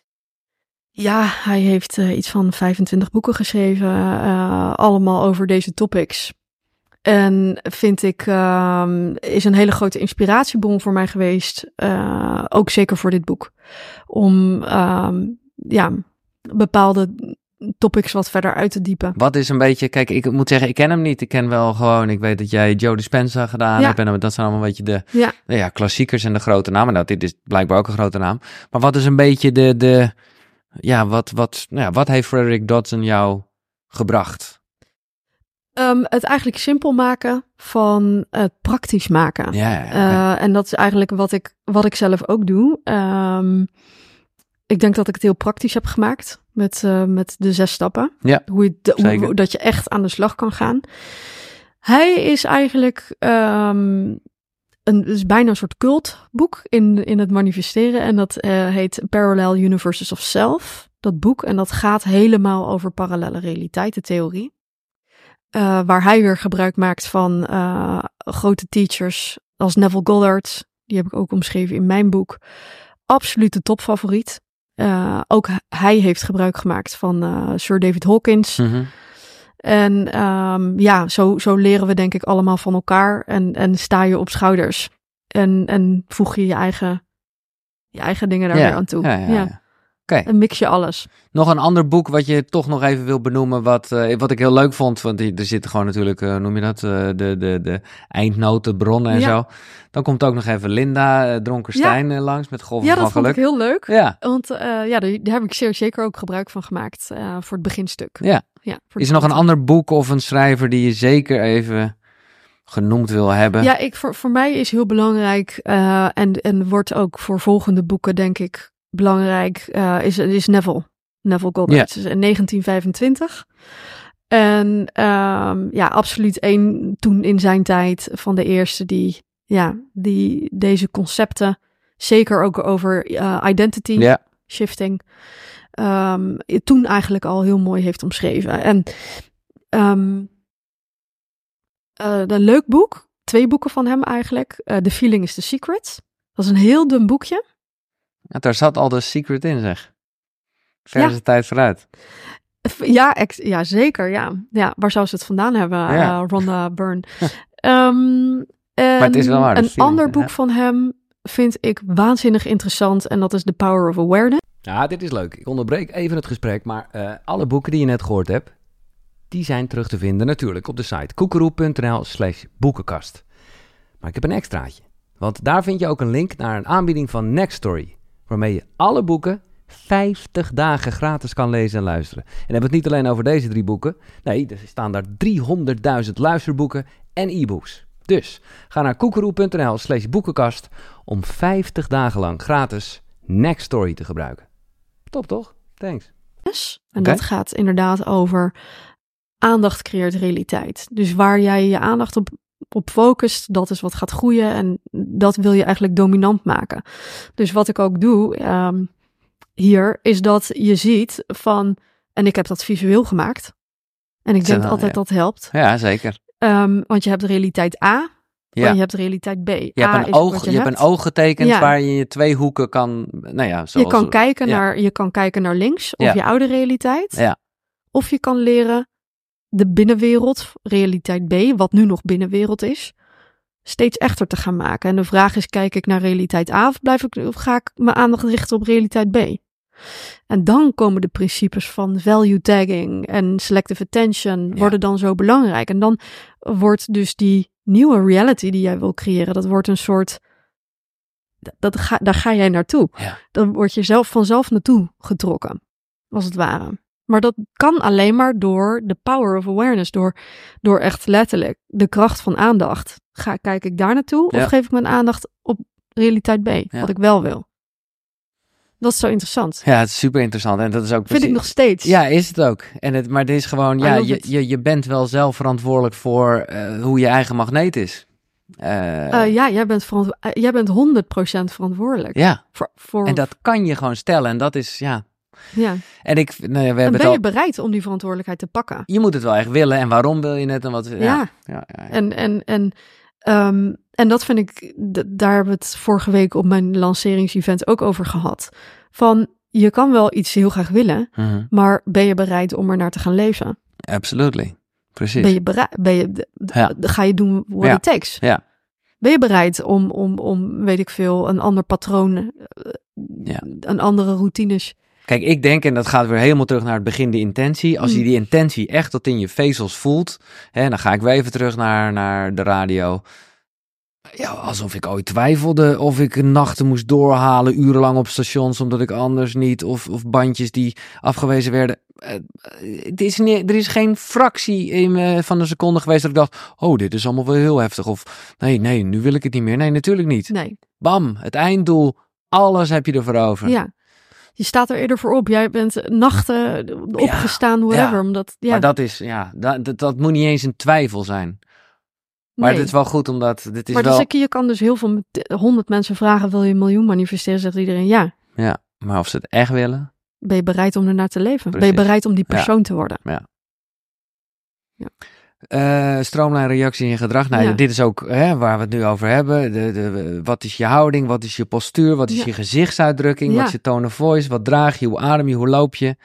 ja, hij heeft uh, iets van vijfentwintig boeken geschreven. Uh, allemaal over deze topics. En vind ik, um, is een hele grote inspiratiebron voor mij geweest. Uh, ook zeker voor dit boek. Om um, ja, bepaalde topics wat verder uit te diepen. Wat is een beetje, kijk, ik moet zeggen, ik ken hem niet. Ik ken wel gewoon, ik weet dat jij Joe Dispenza gedaan ja. hebt. En dat zijn allemaal een beetje de ja. Nou ja, klassiekers en de grote namen. Nou, dit is blijkbaar ook een grote naam. Maar wat is een beetje de, de ja, wat, wat, nou ja, wat heeft Frederick Dodson jou gebracht? Um, het eigenlijk simpel maken van het praktisch maken. Ja, ja, okay. uh, en dat is eigenlijk wat ik, wat ik zelf ook doe. Um, ik denk dat ik het heel praktisch heb gemaakt met, uh, met de zes stappen. Ja, hoe, je de, hoe dat je echt aan de slag kan gaan. Hij is eigenlijk um, een, is bijna een soort cultboek in, in het manifesteren. En dat uh, heet Parallel Universes of Self, dat boek. En dat gaat helemaal over parallele realiteitentheorie. Uh, waar hij weer gebruik maakt van uh, grote teachers als Neville Goddard. Die heb ik ook omschreven in mijn boek. Absolute topfavoriet. Uh, ook hij heeft gebruik gemaakt van uh, Sir David Hawkins. Mm-hmm. En um, ja, zo, zo leren we denk ik allemaal van elkaar. En, en sta je op schouders. En, en voeg je je eigen, je eigen dingen daar ja, weer aan toe. Ja, ja, ja. ja. Okay. En mix je alles. Nog een ander boek wat je toch nog even wil benoemen, wat, uh, wat ik heel leuk vond. Want er zitten gewoon natuurlijk, uh, noem je dat, uh, de, de, de eindnoten, bronnen en ja. zo. Dan komt ook nog even Linda uh, Dronkenstein ja. uh, langs met Golven ja, van Geluk. Ja, dat vond ik heel leuk. Ja. Want uh, ja, daar, daar heb ik zeer zeker ook gebruik van gemaakt uh, voor het beginstuk. Ja. ja Is er nog een ander boek of een schrijver die je zeker even genoemd wil hebben? Ja, ik, voor, voor mij is heel belangrijk uh, en, en wordt ook voor volgende boeken denk ik belangrijk, uh, is, is Neville. Neville Goddard, ja. in negentien vijfentwintig. En um, ja, absoluut één toen in zijn tijd van de eerste die, ja, die deze concepten, zeker ook over uh, identity ja. shifting, um, toen eigenlijk al heel mooi heeft omschreven. En um, uh, een leuk boek, twee boeken van hem eigenlijk. Uh, The Feeling is the Secret. Dat is een heel dun boekje. Ja, daar zat al de secret in, zeg. Ver is de tijd vooruit. Ja, ex- ja, zeker. Ja. Ja, waar zou ze het vandaan hebben, ja. uh, Rhonda Byrne? um, maar het is wel waar. Een feeling, ander boek ja. van hem vind ik waanzinnig interessant en dat is The Power of Awareness. Ja, dit is leuk. Ik onderbreek even het gesprek, maar uh, alle boeken die je net gehoord hebt, die zijn terug te vinden natuurlijk op de site koekeroe.nl slash boekenkast. Maar ik heb een extraatje, want daar vind je ook een link naar een aanbieding van Next Story, waarmee je alle boeken vijftig dagen gratis kan lezen en luisteren. En dan hebben we het niet alleen over deze drie boeken. Nee, er staan daar driehonderdduizend luisterboeken en e-books. Dus ga naar koekeroe.nl slash boekenkast om vijftig dagen lang gratis Next Story te gebruiken. Top toch? Thanks. En okay. Dat gaat inderdaad over aandacht creëert realiteit. Dus waar jij je aandacht op, op focust, dat is wat gaat groeien en dat wil je eigenlijk dominant maken. Dus wat ik ook doe um, hier, is dat je ziet van, en ik heb dat visueel gemaakt. En ik denk Zo, altijd ja. dat helpt. Ja, zeker. Um, want je hebt realiteit A, ja. en je hebt realiteit B. Je A hebt een oog, je, je hebt een oog getekend ja. waar je je twee hoeken kan, nou ja, zoals, je kan kijken ja. naar, je kan kijken naar links of ja. je oude realiteit, ja. of je kan leren de binnenwereld, realiteit B, wat nu nog binnenwereld is, steeds echter te gaan maken. En de vraag is, kijk ik naar realiteit A of blijf ik, of ga ik mijn aandacht richten op realiteit B? En dan komen de principes van value tagging en selective attention Ja. worden dan zo belangrijk. En dan wordt dus die nieuwe reality die jij wil creëren, dat wordt een soort, dat ga, daar ga jij naartoe. Ja. Dan word je zelf vanzelf naartoe getrokken, als het ware. Maar dat kan alleen maar door de power of awareness, door, door echt letterlijk de kracht van aandacht. Ga, kijk ik daar naartoe Ja. of geef ik mijn aandacht op realiteit B, Ja. wat ik wel wil? Dat is zo interessant. Ja, het is super interessant. En dat is ook Vind precies... ik nog steeds. Ja, is het ook. En het, maar het is gewoon, I ja, love je, it. je, je bent wel zelf verantwoordelijk voor eh, hoe je eigen magneet is. Eh, Eh, ja, jij bent, verantwo- eh, jij bent honderd procent verantwoordelijk. ja, Voor, voor, en dat kan je gewoon stellen. En dat is, ja... ja. En ik, nou ja, we En hebben ben het al... je bereid om die verantwoordelijkheid te pakken? Je moet het wel echt willen. En waarom wil je het? En wat... Ja, Ja. ja, ja, ja. En, en, en, ehm, en dat vind ik, d- daar hebben we het vorige week op mijn lanceringsevent ook over gehad. Van, je kan wel iets heel graag willen, Mhm. maar ben je bereid om er naar te gaan leven? Absolutely. Precies. Ben je bereid, ben je, d- d- Ja. ga je doen what Ja. it takes? Ja. Ben je bereid om, om, om, weet ik veel, een ander patroon, eh, Ja. een andere routines? Kijk, ik denk, en dat gaat weer helemaal terug naar het begin, de intentie. Als je Mm. die intentie echt tot in je vezels voelt, hè, dan ga ik weer even terug naar, naar de radio. Ja, alsof ik ooit twijfelde of ik nachten moest doorhalen, urenlang op stations, omdat ik anders niet, of, of bandjes die afgewezen werden. Eh, het is niet, er is geen fractie in, eh, van een seconde geweest dat ik dacht, oh, dit is allemaal wel heel heftig. Of nee, nee, nu wil ik het niet meer. Nee, natuurlijk niet. Nee, Bam, het einddoel, alles heb je ervoor over. ja. Je staat er eerder voor op. Jij bent nachten opgestaan, whatever. ja. Omdat, ja, Maar dat is, ja, dat, dat, dat moet niet eens een twijfel zijn. Maar nee. het is wel goed, omdat dit is maar wel... dus ik, je kan dus heel veel, met honderd mensen vragen, wil je een miljoen manifesteren? Zegt iedereen ja. Ja, maar of ze het echt willen... Ben je bereid om ernaar te leven? Ben Precies. je bereid om die Ja. persoon te worden? Uh, stroomlijn, reactie en gedrag. Nou, Ja. dit is ook hè, waar we het nu over hebben. De, de, wat is je houding? Wat is je postuur? Wat is Ja. je gezichtsuitdrukking? Ja. Wat is je tone of voice? Wat draag je? Hoe adem je? Hoe loop je?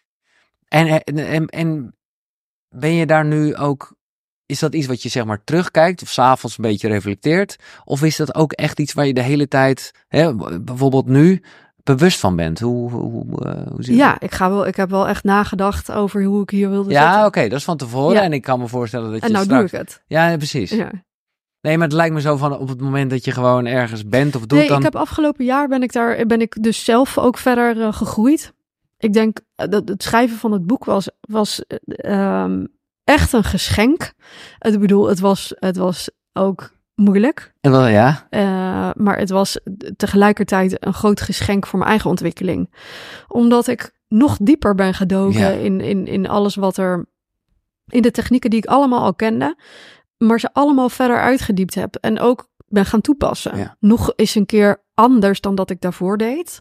En, en, en, en ben je daar nu ook... Is dat iets wat je zeg maar terugkijkt of 's avonds een beetje reflecteert? Of is dat ook echt iets waar je de hele tijd, hè, bijvoorbeeld nu, bewust van bent? Hoe, hoe, hoe, uh, hoe zie je Ja, dat? ik, ga wel, ik heb wel echt nagedacht over hoe ik hier wilde Ja, zitten. oké, dat is van tevoren. Ja. En ik kan me voorstellen dat En je nou straks... doe ik het. Ja, precies. Ja. Nee, maar het lijkt me zo van op het moment dat je gewoon ergens bent of doet, Nee, dan... ik heb afgelopen jaar ben ik daar ben ik dus zelf ook verder uh, gegroeid. Ik denk uh, dat het schrijven van het boek was, was uh, um, echt een geschenk. Ik bedoel, het was, het was ook moeilijk. En wel, ja. Uh, maar het was tegelijkertijd een groot geschenk voor mijn eigen ontwikkeling. Omdat ik nog dieper ben gedoken Ja. in, in, in alles wat er... in de technieken die ik allemaal al kende, maar ze allemaal verder uitgediept heb. En ook ben gaan toepassen. Ja. Nog eens een keer anders dan dat ik daarvoor deed.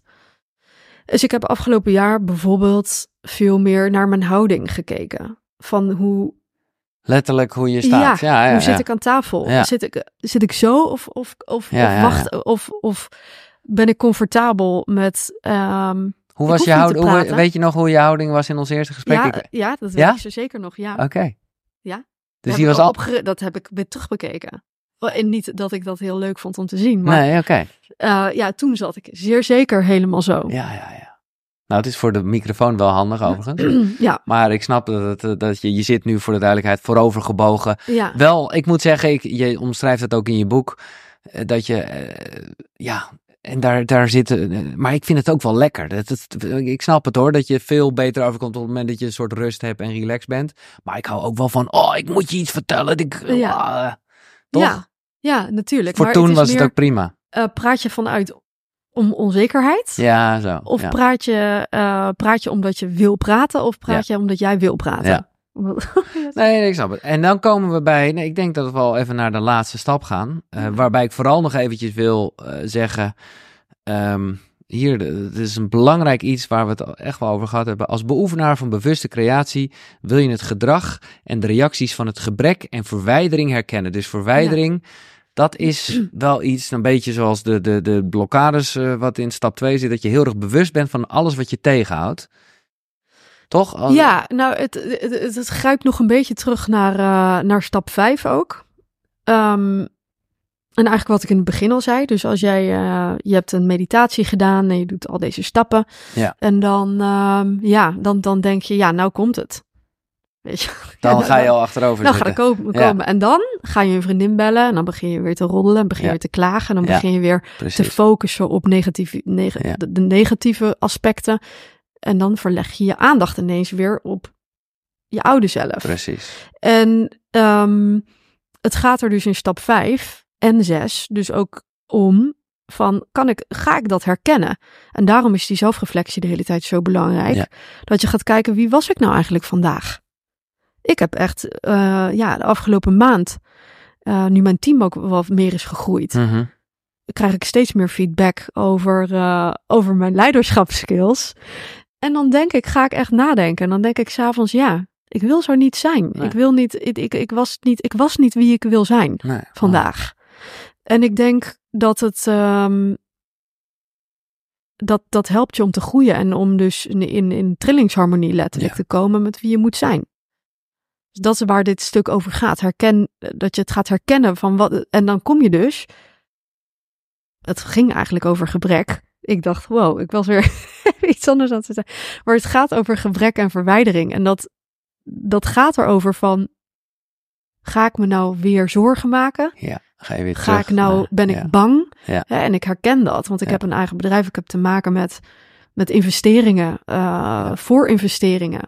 Dus ik heb afgelopen jaar bijvoorbeeld veel meer naar mijn houding gekeken. Van hoe... Letterlijk hoe je staat. Ja, ja, ja, hoe zit ja. ik aan tafel? Ja. Zit, ik, zit ik zo of, of, of, Ja, of ja, wacht ja. Of, of ben ik comfortabel met... Um, Hoe ik was hoef je niet houding? te Hoe, praten. weet je nog hoe je houding was in ons eerste gesprek? ja, Ik- ja, dat weet Ja? ik zo zeker nog. Ja. Oké. Ja. Dus Daar die heb was ik al... opgere- dat heb ik weer terugbekeken. En niet dat ik dat heel leuk vond om te zien. Maar Nee, oké. uh, ja, toen zat ik zeer zeker helemaal zo. Ja, ja, ja. Nou, het is voor de microfoon wel handig overigens. Ja, Maar ik snap dat, het, dat je, je zit nu voor de duidelijkheid voorovergebogen. ja. Wel, ik moet zeggen, ik, je omschrijft het ook in je boek, eh, dat je, eh, ja, en daar, daar zitten, eh, maar ik vind het ook wel lekker. Dat, het, ik snap het hoor, dat je veel beter overkomt op het moment dat je een soort rust hebt en relaxed bent. Maar ik hou ook wel van, oh, ik moet je iets vertellen. Ik, Ja. ah, toch? Ja, ja, natuurlijk. Voor maar toen het is was meer, het ook prima. uh, praat je vanuit om onzekerheid? Ja, zo. Of ja. praat, je, uh, praat je omdat je wil praten? Of praat je omdat jij wil praten? Ja. Nee, ik snap het. En dan komen we bij, nee, ik denk dat we wel even naar de laatste stap gaan. Uh, Ja. Waarbij ik vooral nog eventjes wil uh, zeggen, um, hier, het is een belangrijk iets waar we het echt wel over gehad hebben. Als beoefenaar van bewuste creatie wil je het gedrag en de reacties van het gebrek en verwijdering herkennen. Dus verwijdering, ja. Dat is wel iets, een beetje zoals de, de, de blokkades uh, wat in stap twee zit, dat je heel erg bewust bent van alles wat je tegenhoudt. Toch? Als... Ja, nou, het, het, het, het grijpt nog een beetje terug naar, uh, naar stap vijf ook. Um, En eigenlijk wat ik in het begin al zei. Dus als jij, uh, je hebt een meditatie gedaan en je doet al deze stappen. Ja. En dan, uh, ja, dan, dan denk je, ja, nou komt het. Weet je? Dan ja, ga je al achterover dan zitten. Dan gaat er komen. Ja. En dan ga je een vriendin bellen en dan begin je weer te roddelen. En begin je ja. weer te klagen. En dan ja. begin je weer Precies. te focussen op negatieve, neg- ja. de, de negatieve aspecten. En dan verleg je je aandacht ineens weer op je oude zelf. Precies. En um, het gaat er dus in stap vijf en zes dus ook om van, kan ik, ga ik dat herkennen? En daarom is die zelfreflectie de hele tijd zo belangrijk. Ja. Dat je gaat kijken, wie was ik nou eigenlijk vandaag? Ik heb echt, uh, ja, de afgelopen maand, uh, nu mijn team ook wat meer is gegroeid, Mm-hmm. krijg ik steeds meer feedback over, uh, over mijn leiderschapskills. En dan denk ik, ga ik echt nadenken. En dan denk ik 's avonds, ja, ik wil zo niet zijn. Nee. Ik wil niet, ik, ik, ik, was niet, ik was niet wie ik wil zijn nee. vandaag. Nee. En ik denk dat het, um, dat, dat helpt je om te groeien en om dus in, in, in trillingsharmonie letterlijk ja. te komen met wie je moet zijn. Dus dat is waar dit stuk over gaat. Herken, dat je het gaat herkennen van wat, en dan kom je dus, het ging eigenlijk over gebrek. Ik dacht, wow, ik was weer iets anders aan het zeggen. Maar het gaat over gebrek en verwijdering. En dat, dat gaat erover van, ga ik me nou weer zorgen maken? Ja, ga je weer Ga terug. ik nou, naar, ben ik ja. bang? Ja. Ja, en ik herken dat, want ik ja. heb een eigen bedrijf. Ik heb te maken met, met investeringen, uh, ja. voor investeringen.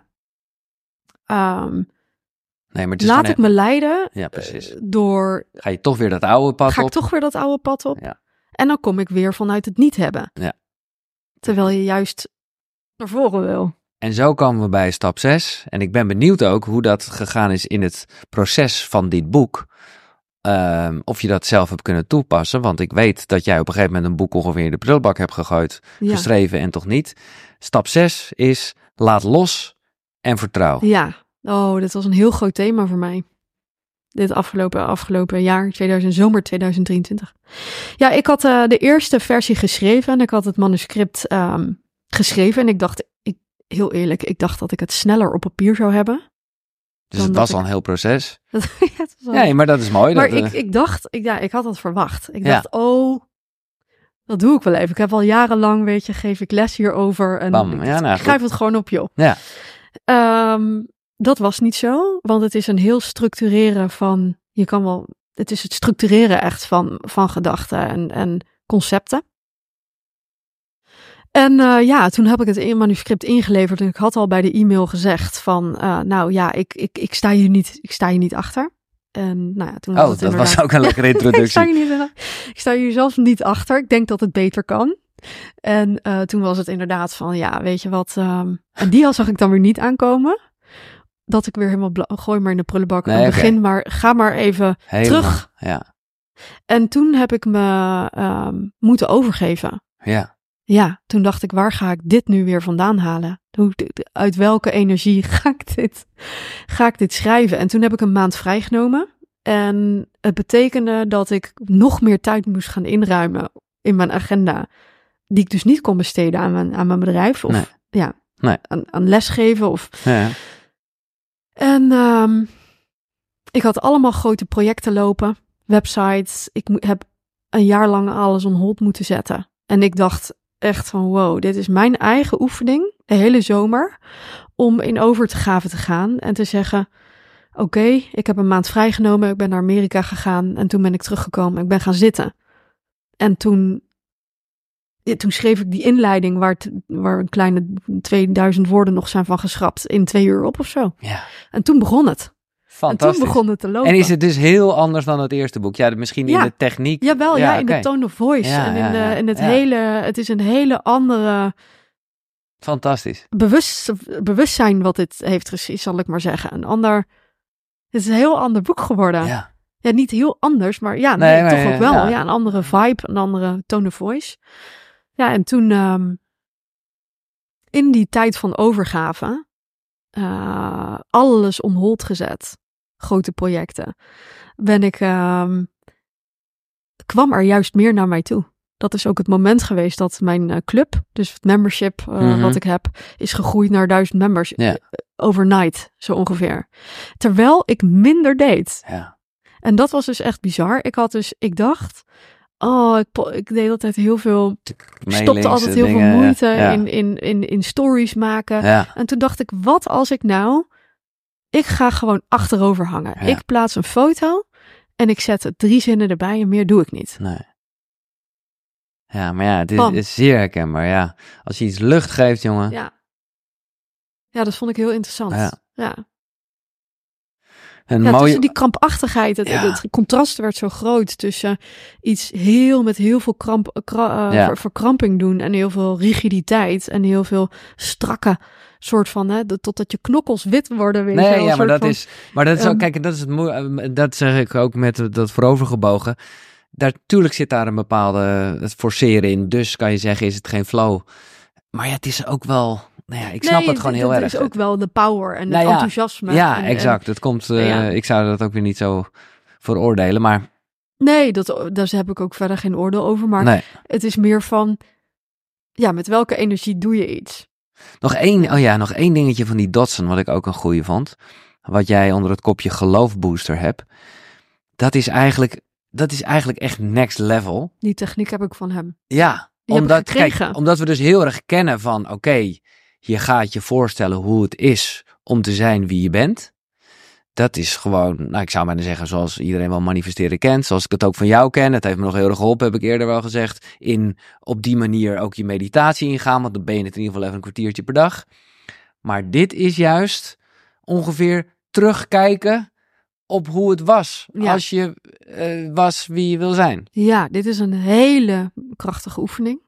Um, nee, maar het is laat ik he- me leiden ja, precies. Uh, door... Ga je toch weer dat oude pad ga op? Ga ik toch weer dat oude pad op? Ja. En dan kom ik weer vanuit het niet hebben. Ja. Terwijl je juist naar voren wil. En zo komen we bij stap zes. En ik ben benieuwd ook hoe dat gegaan is in het proces van dit boek. Um, of je dat zelf hebt kunnen toepassen. Want ik weet dat jij op een gegeven moment een boek ongeveer in de prullenbak hebt gegooid. Ja. Geschreven en toch niet. Stap zes is laat los en vertrouw. Ja, oh, dit was een heel groot thema voor mij. Dit afgelopen, afgelopen jaar, tweeduizend, zomer tweeduizend drieëntwintig. Ja, ik had uh, de eerste versie geschreven en ik had het manuscript um, geschreven. En ik dacht, ik, heel eerlijk, ik dacht dat ik het sneller op papier zou hebben. Dus het was al ik... een heel proces. ja, het was al... Nee, maar dat is mooi. Maar dat, ik, uh... ik dacht, ik, ja, ik had dat verwacht. Ik ja. dacht, oh, dat doe ik wel even. Ik heb al jarenlang, weet je, geef ik les hierover. En Bam. Ja, nou, ik schrijf het gewoon op, joh. Ja. Um, dat was niet zo, want het is een heel structureren van, je kan wel, het is het structureren echt van, van gedachten en, en concepten. En uh, ja, toen heb ik het in manuscript ingeleverd en ik had al bij de e-mail gezegd van, uh, nou ja, ik, ik, ik, sta hier niet, ik sta hier niet achter. En, nou ja, toen oh, was het dat was ook een lekkere introductie. ik, sta hier niet, ik sta hier zelfs niet achter. Ik denk dat het beter kan. En uh, toen was het inderdaad van, ja, weet je wat. Um, en die al zag ik dan weer niet aankomen. Dat ik weer helemaal, bla- gooi maar in de prullenbak. Nee, en begin okay. maar, ga maar even helemaal, terug. Ja. En toen heb ik me um, moeten overgeven. Ja. Ja, toen dacht ik, waar ga ik dit nu weer vandaan halen? Hoe, uit welke energie ga ik dit, ga ik dit schrijven? En toen heb ik een maand vrijgenomen. En het betekende dat ik nog meer tijd moest gaan inruimen in mijn agenda. Die ik dus niet kon besteden aan mijn, aan mijn bedrijf. Of nee. ja, nee. aan, aan lesgeven. Of... Ja. En um, ik had allemaal grote projecten lopen. Websites. Ik mo- heb een jaar lang alles on hold moeten zetten. En ik dacht echt van wow, dit is mijn eigen oefening. De hele zomer. Om in overgave te gaan. En te zeggen, oké, okay, ik heb een maand vrijgenomen. Ik ben naar Amerika gegaan. En toen ben ik teruggekomen. Ik ben gaan zitten. En toen... Ja, toen schreef ik die inleiding waar, het, waar een kleine tweeduizend woorden nog zijn van geschrapt in twee uur op of zo. Ja. En toen begon het. Fantastisch. En toen begon het te lopen. En is het dus heel anders dan het eerste boek? Ja, misschien ja. in de techniek. Jawel, ja, ja in okay. de tone of voice. Ja, en in, ja, de, ja, in het ja. hele, het is een hele andere... Fantastisch. Bewust, bewustzijn wat dit heeft gezien, zal ik maar zeggen. Een ander... Het is een heel ander boek geworden. Ja. Ja, niet heel anders, maar ja, nee, nee, maar, toch ja, ook wel. Ja. ja, een andere vibe, een andere tone of voice. Ja, en toen um, in die tijd van overgave uh, alles on hold gezet. Grote projecten. Ben ik, um, kwam er juist meer naar mij toe. Dat is ook het moment geweest dat mijn uh, club, dus het membership uh, mm-hmm. wat ik heb, is gegroeid naar duizend members. Ja. Overnight, zo ongeveer. Terwijl ik minder deed. Ja. En dat was dus echt bizar. Ik had dus, ik dacht, oh, ik, ik deed altijd heel veel, ik stopte altijd heel dingen, veel moeite ja. in, in, in, in stories maken. Ja. En toen dacht ik, wat als ik nou, ik ga gewoon achterover hangen. Ja. Ik plaats een foto en ik zet drie zinnen erbij en meer doe ik niet. Nee. Ja, maar ja, het is, is zeer herkenbaar, ja. Als je iets lucht geeft, jongen. Ja, ja dat vond ik heel interessant. Ja. ja. Een ja, mooie... tussen die krampachtigheid, het, ja. het contrast werd zo groot tussen iets heel met heel veel kramp, kra, uh, ja. ver, verkramping doen en heel veel rigiditeit en heel veel strakke soort van, hè, de, totdat je knokkels wit worden. Weet nee, wel, ja, maar dat van, is, maar dat is ook, um, kijk, dat is het moe, dat zeg ik ook met dat voorovergebogen. Natuurlijk zit daar een bepaalde het forceren in, dus kan je zeggen, is het geen flow. Maar ja, het is ook wel... Nou ja, ik snap nee, het gewoon d- heel dat erg. is ook wel de power en nou het ja, enthousiasme. Ja, en, exact. En, het komt, uh, ja. Ik zou dat ook weer niet zo veroordelen, maar... Nee, dat, daar heb ik ook verder geen oordeel over. Maar nee. Het is meer van... Ja, met welke energie doe je iets? Nog één, oh ja, nog één dingetje van die Dodson, wat ik ook een goeie vond. Wat jij onder het kopje geloofbooster hebt. Dat is eigenlijk, dat is eigenlijk echt next level. Die techniek heb ik van hem. Ja, omdat, kijk, omdat we dus heel erg kennen van... Oké, okay, je gaat je voorstellen hoe het is om te zijn wie je bent. Dat is gewoon, nou ik zou bijna zeggen, zoals iedereen wel manifesteren kent. Zoals ik het ook van jou ken. Het heeft me nog heel erg geholpen, heb ik eerder wel gezegd. In op die manier ook je meditatie ingaan. Want dan ben je het in ieder geval even een kwartiertje per dag. Maar dit is juist ongeveer terugkijken op hoe het was. Ja. Als je uh, was wie je wil zijn. Ja, dit is een hele krachtige oefening.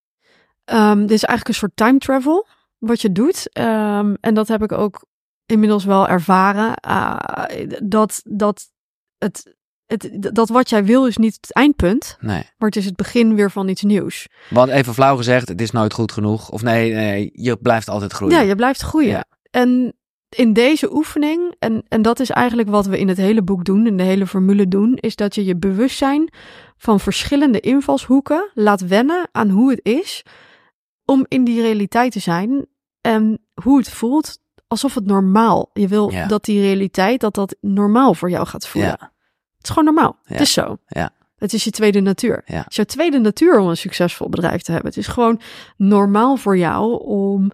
Um, dit is eigenlijk een soort time travel wat je doet. Um, en dat heb ik ook inmiddels wel ervaren. Uh, dat, dat, het, het, dat wat jij wil is niet het eindpunt. Nee. Maar het is het begin weer van iets nieuws. Want even flauw gezegd, het is nooit goed genoeg. Of nee, nee je blijft altijd groeien. Ja, je blijft groeien. Ja. En in deze oefening, en, en dat is eigenlijk wat we in het hele boek doen, in de hele formule doen, is dat je je bewustzijn van verschillende invalshoeken laat wennen aan hoe het is om in die realiteit te zijn en hoe het voelt alsof het normaal. Je wil ja. dat die realiteit, dat dat normaal voor jou gaat voelen. Ja. Het is gewoon normaal. Ja. Het is zo. Ja. Het is je tweede natuur. Ja. Het is jouw tweede natuur om een succesvol bedrijf te hebben. Het is gewoon normaal voor jou om,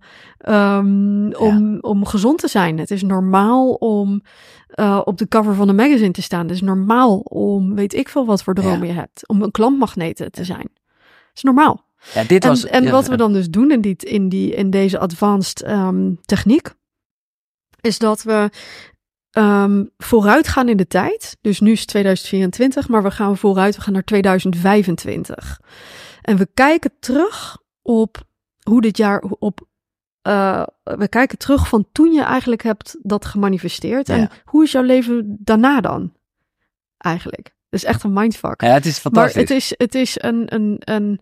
um, om, ja. om gezond te zijn. Het is normaal om uh, op de cover van een magazine te staan. Het is normaal om, weet ik veel wat voor dromen ja. je hebt. Om een klantmagneet te zijn. Het is normaal. Ja, dit was, en en ja, wat ja. we dan dus doen in, die, in, die, in deze advanced um, techniek, is dat we um, vooruit gaan in de tijd. Dus nu is het tweeduizend vierentwintig, maar we gaan vooruit, we gaan naar tweeduizend vijfentwintig. En we kijken terug op hoe dit jaar, op, uh, we kijken terug van toen je eigenlijk hebt dat gemanifesteerd. Ja. En hoe is jouw leven daarna dan eigenlijk? Dat is echt een mindfuck. Ja, het is fantastisch. Maar het is, het is een, een, een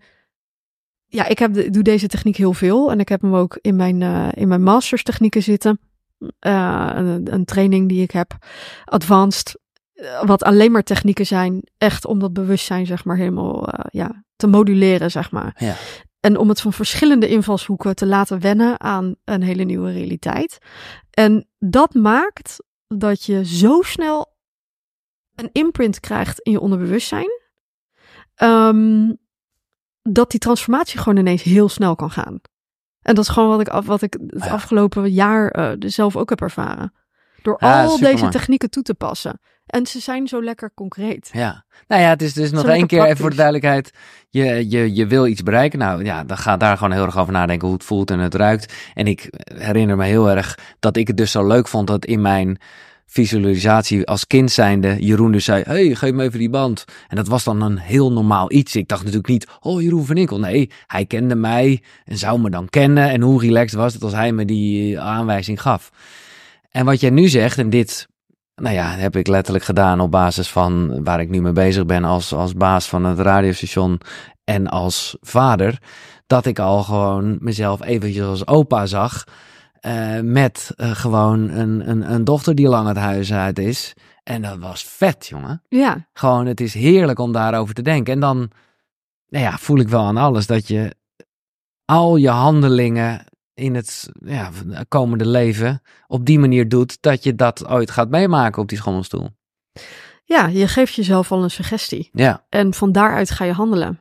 ja, ik heb de, doe deze techniek heel veel. En ik heb hem ook in mijn, uh, in mijn masters technieken zitten. Uh, een, een training die ik heb. Advanced. Uh, wat alleen maar technieken zijn. Echt om dat bewustzijn zeg maar helemaal uh, ja, te moduleren zeg maar. Ja. En om het van verschillende invalshoeken te laten wennen aan een hele nieuwe realiteit. En dat maakt dat je zo snel een imprint krijgt in je onderbewustzijn. Um, dat die transformatie gewoon ineens heel snel kan gaan. En dat is gewoon wat ik, af, wat ik het ja. afgelopen jaar uh, zelf ook heb ervaren. Door ja, al deze mooi. technieken toe te passen. En ze zijn zo lekker concreet. Ja, nou ja, het is dus nog één keer praktisch. Even voor de duidelijkheid. Je, je, je wil iets bereiken. Nou ja, dan ga daar gewoon heel erg over nadenken hoe het voelt en het ruikt. En ik herinner me heel erg dat ik het dus zo leuk vond dat in mijn visualisatie als kind zijnde Jeroen dus zei, hey, geef me even die band. En dat was dan een heel normaal iets. Ik dacht natuurlijk niet, oh, Jeroen van Inkel. Nee, hij kende mij en zou me dan kennen. En hoe relaxed was het als hij me die aanwijzing gaf. En wat jij nu zegt, en dit, nou ja, heb ik letterlijk gedaan op basis van waar ik nu mee bezig ben als, als baas van het radiostation en als vader, dat ik al gewoon mezelf eventjes als opa zag. Uh, met uh, gewoon een, een, een dochter die lang het huis uit is. En dat was vet, jongen. Ja. Gewoon, het is heerlijk om daarover te denken. En dan nou ja, voel ik wel aan alles dat je al je handelingen in het ja, komende leven op die manier doet dat je dat ooit gaat meemaken op die schommelstoel. Ja, je geeft jezelf al een suggestie. Ja. En van daaruit ga je handelen.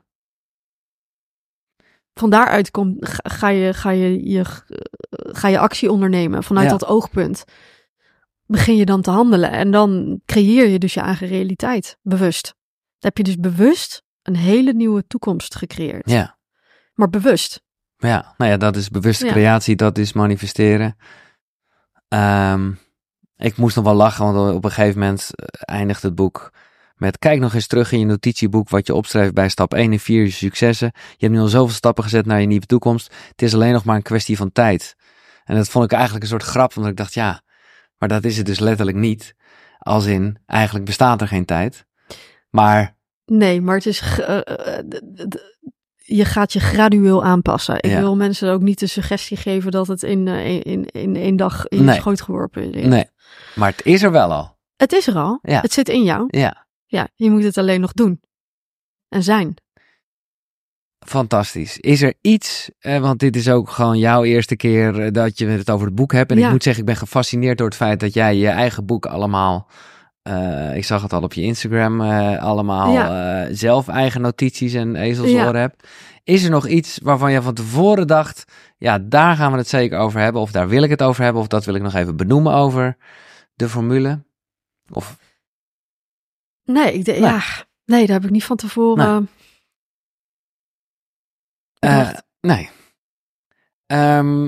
Van daaruit kom, ga, ga, je, ga, je, je, ga je actie ondernemen. Vanuit Ja. dat oogpunt begin je dan te handelen. En dan creëer je dus je eigen realiteit. Bewust. Dan heb je dus bewust een hele nieuwe toekomst gecreëerd. Ja. Maar bewust. Ja, nou ja, dat is bewuste Ja. creatie, dat is manifesteren. Ehm, ik moest nog wel lachen, want op een gegeven moment eh, eindigt het boek met: kijk nog eens terug in je notitieboek wat je opschrijft bij stap één en vier, je successen. Je hebt nu al zoveel stappen gezet naar je nieuwe toekomst. Het is alleen nog maar een kwestie van tijd. En dat vond ik eigenlijk een soort grap, want ik dacht, ja, maar dat is het dus letterlijk niet. Als in, eigenlijk bestaat er geen tijd. Maar, Nee, maar het is... g- eh, eh, d- d- je gaat je gradueel aanpassen. Ik Ja. wil mensen ook niet de suggestie geven dat het in, eh, in, in één dag in je Nee. schoot geworpen is. nee, maar het is er wel al. Het is er al. Ja. Het zit in jou. Ja. Ja, je moet het alleen nog doen. En zijn. Fantastisch. Is er iets, eh, want dit is ook gewoon jouw eerste keer eh, dat je het over het boek hebt. En Ja. ik moet zeggen, ik ben gefascineerd door het feit dat jij je eigen boek allemaal, eh, ik zag het al op je Instagram, eh, allemaal eh, zelf eigen notities en ezelsoren Ja. hebt. Is er nog iets waarvan je van tevoren dacht, ja, daar gaan we het zeker over hebben, of daar wil ik het over hebben, of dat wil ik nog even benoemen over de formule? Of, Nee, ik denk, Nee. ja, nee, daar heb ik niet van tevoren. eh, bedacht. nee. Ehm,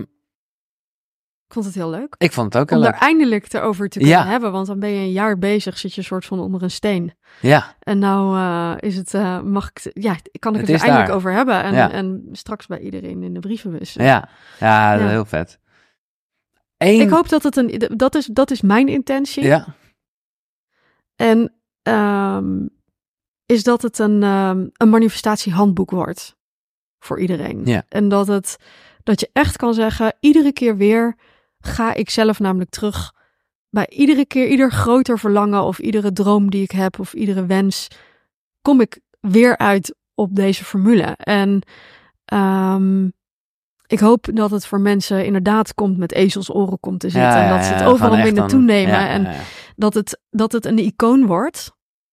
Ik vond het heel leuk. ik vond het ook heel Om leuk. daar eindelijk erover te kunnen Ja. hebben. Want dan ben je een jaar bezig, zit je een soort van onder een steen. Ja, En nou eh, is het, eh, mag ik, het- ja, kan ik Het het, is er eindelijk daar. over hebben. En, Ja. en straks bij iedereen in de brievenbus. ja, ja, Ja. heel vet. Eén, Ik hoop dat het een, dat is, dat is mijn intentie. Ja, En ehm, is dat het een, ehm, een manifestatiehandboek wordt voor iedereen. Ja. En dat, het, dat je echt kan zeggen, iedere keer weer ga ik zelf namelijk terug bij iedere keer, ieder groter verlangen of iedere droom die ik heb of iedere wens, kom ik weer uit op deze formule. En ehm, ik hoop dat het voor mensen inderdaad komt met ezelsoren komt te zitten. Ja, en ja, dat ze het ja, overal gewoon mee echt naartoe dan- nemen. ja, en ja, ja. dat het, dat het een icoon wordt.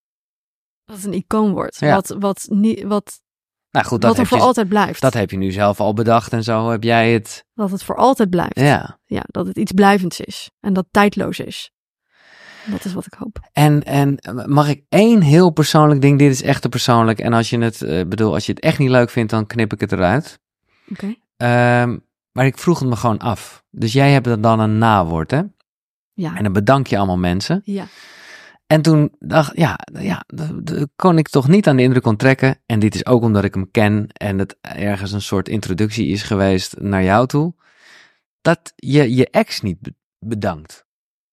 Dat het een icoon wordt. Ja. Wat, wat, niet, wat, Nou goed, dat wat er heb, voor je, altijd blijft. dat heb je nu zelf al bedacht en zo heb jij het. Dat het voor altijd blijft. Ja. Ja, dat het iets blijvends is. En dat tijdloos is. Dat is wat ik hoop. En, en mag ik één heel persoonlijk ding, dit is echt te persoonlijk. En als je het, eh, bedoel, als je het echt niet leuk vindt, dan knip ik het eruit. Oké. Ehm, maar ik vroeg het me gewoon af. Dus jij hebt er dan een nawoord, hè? Ja. En dan bedank je allemaal mensen. Ja. En toen dacht ja, ja, d- d- kon ik toch niet aan de indruk onttrekken. En dit is ook omdat ik hem ken en het ergens een soort introductie is geweest naar jou toe. Dat je je ex niet be- bedankt.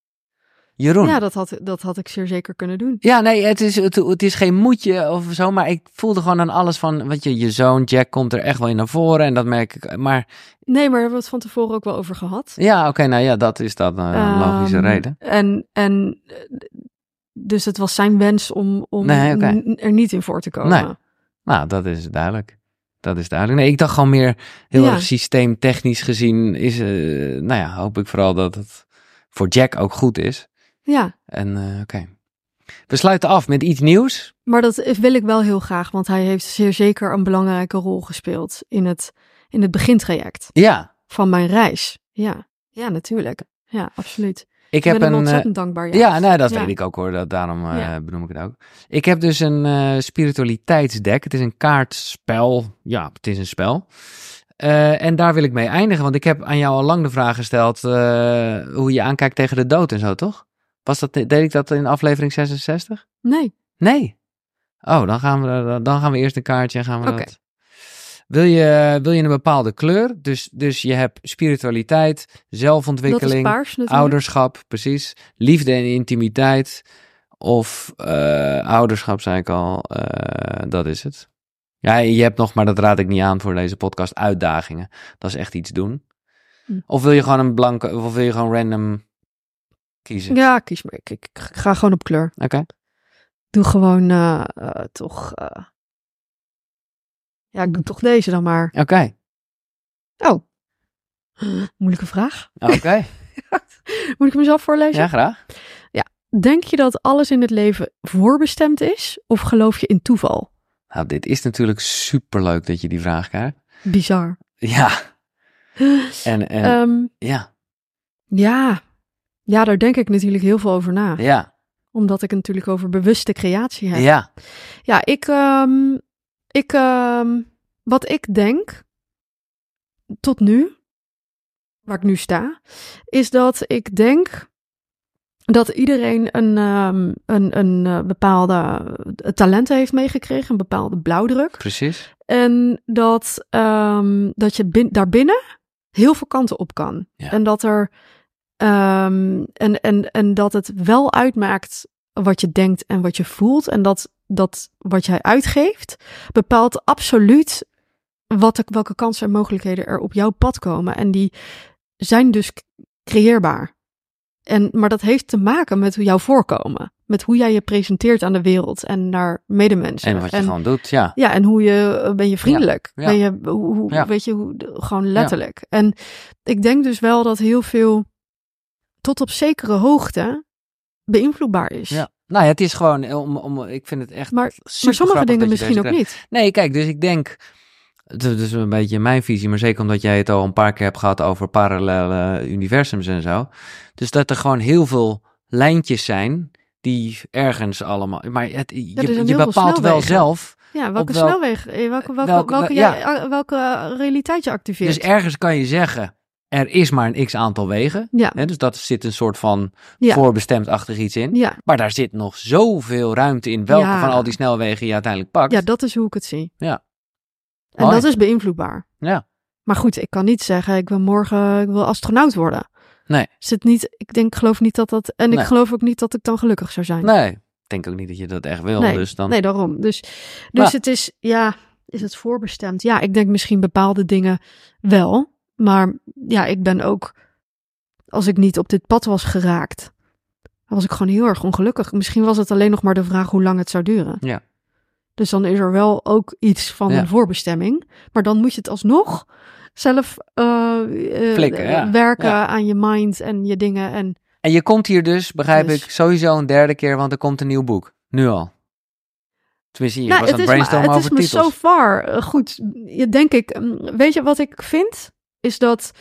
Jeroen. Ja, dat had, dat had ik zeer zeker kunnen doen. Ja, nee, het is, het, het is geen moedje of zo, maar ik voelde gewoon aan alles van, weet je, je zoon Jack komt er echt wel in naar voren en dat merk ik. Maar Nee, maar daar hebben we het van tevoren ook wel over gehad. ja, oké, nou ja, dat is dan uh, een logische Ehm, reden. En, en eh, dus het was zijn wens om, om Nee, oké. n- er niet in voor te komen. Nee. Nou, dat is duidelijk. Dat is duidelijk. Nee, ik dacht gewoon meer heel Ja. erg systeemtechnisch gezien is, uh, nou ja, hoop ik vooral dat het voor Jack ook goed is. Ja, En uh, oké. We sluiten af met iets nieuws. maar dat wil ik wel heel graag, want hij heeft zeer zeker een belangrijke rol gespeeld in het, in het begintraject Ja, van mijn reis. Ja, ja, natuurlijk. Ja, absoluut. ik Ik heb ben hem een. uh, ontzettend dankbaar. Ja, juist. nou, dat Ja. weet ik ook hoor. Dat, daarom uh, Ja. benoem ik het ook. Ik heb dus een uh, spiritualiteitsdeck. Het is een kaartspel. Ja, het is een spel. Uh, en daar wil ik mee eindigen. Want ik heb aan jou al lang de vraag gesteld uh, hoe je aankijkt tegen de dood en zo, toch? Was dat, deed ik dat in aflevering zesenzestig? Nee. Nee. Oh, dan gaan we, dan gaan we eerst een kaartje en gaan we Oké. dat... Wil je, wil je een bepaalde kleur? Dus, dus je hebt spiritualiteit, Dat zelfontwikkeling, is paars natuurlijk. ouderschap, precies. Liefde en intimiteit. Of uh, ouderschap, zei ik al. Uh, dat is het. Ja, je hebt nog, maar dat raad ik niet aan voor deze podcast, uitdagingen. Dat is echt iets doen. Hm. Of wil je gewoon een blanke, of wil je gewoon random kiezen? Ja, kies maar. Ik, ik, ik ga gewoon op kleur. Oké. Okay. Doe gewoon uh, uh, toch... Uh... Ja, ik doe toch deze dan maar. Oké. Okay. Oh. Moeilijke vraag. Oké. Okay. Moet ik mezelf voorlezen? Ja, graag. Ja. denk je dat alles in het leven voorbestemd is of geloof je in toeval? Nou, dit is natuurlijk superleuk dat je die vraag krijgt. Bizar. Ja. En, en Um, ja. Ja. Ja, daar denk ik natuurlijk heel veel over na. Ja. Omdat ik het natuurlijk over bewuste creatie heb. Ja. Ja, ik, um, ik um, wat ik denk tot nu, waar ik nu sta, is dat ik denk dat iedereen een, um, een, een uh, bepaalde talent heeft meegekregen, een bepaalde blauwdruk. Precies. En dat, um, dat je bin- daarbinnen heel veel kanten op kan. Ja. En dat er um, en, en, en dat het wel uitmaakt wat je denkt en wat je voelt. En dat, dat wat jij uitgeeft bepaalt absoluut wat, welke kansen en mogelijkheden er op jouw pad komen. En die zijn dus creëerbaar. En, maar dat heeft te maken met hoe jouw voorkomen. Met hoe jij je presenteert aan de wereld en naar medemensen. En wat je en, gewoon doet, ja. Ja, en hoe je, ben je vriendelijk? Ja, ja. Ben je, hoe, hoe, Ja. weet je, hoe, gewoon letterlijk. Ja. En ik denk dus wel dat heel veel tot op zekere hoogte beïnvloedbaar is. Ja. Nou ja, het is gewoon, om, om, ik vind het echt Maar, super maar sommige dingen dat je misschien ook deze niet. Nee, kijk, dus ik denk, het is een beetje mijn visie, maar zeker omdat jij het al een paar keer hebt gehad over parallele universums en zo. Dus dat er gewoon heel veel lijntjes zijn die ergens allemaal, maar het, je, Ja, er zijn je heel veel bepaalt wel snelwegen. zelf. Ja, welke welk- snelweg, eh, welke, welke, welke- welke, ja. jij, welke realiteit je activeert. Dus ergens kan je zeggen, er is maar een x aantal wegen. Ja. Hè, dus dat zit een soort van Ja. voorbestemd-achtig iets in. Ja. Maar daar zit nog zoveel ruimte in welke Ja. van al die snelwegen je uiteindelijk pakt. ja, dat is hoe ik het zie. Ja. En Mooi. dat is beïnvloedbaar. Ja. Maar goed, ik kan niet zeggen, ik wil morgen ik wil astronaut worden. Nee. Zit niet, ik denk, geloof niet dat dat, en ik Nee. geloof ook niet dat ik dan gelukkig zou zijn. Nee, ik denk ook niet dat je dat echt wil. Nee, Dus dan... nee, daarom. Dus, dus Maar- het is, ja, is het voorbestemd? Ja, ik denk misschien bepaalde dingen wel. Maar ja, ik ben ook, als ik niet op dit pad was geraakt, dan was ik gewoon heel erg ongelukkig. Misschien was het alleen nog maar de vraag hoe lang het zou duren. Ja. Dus dan is er wel ook iets van Ja. een voorbestemming. Maar dan moet je het alsnog zelf uh, uh, Flikken, ja. werken Ja. aan je mind en je dingen. En En je komt hier dus, begrijp Dus- ik, sowieso een derde keer, want er komt een nieuw boek. Nu al. Tenminste, je nou, was het aan is het me, brainstormen het is over me titels. so far uh, goed. Je denk ik, um, weet je wat ik vind? Is dat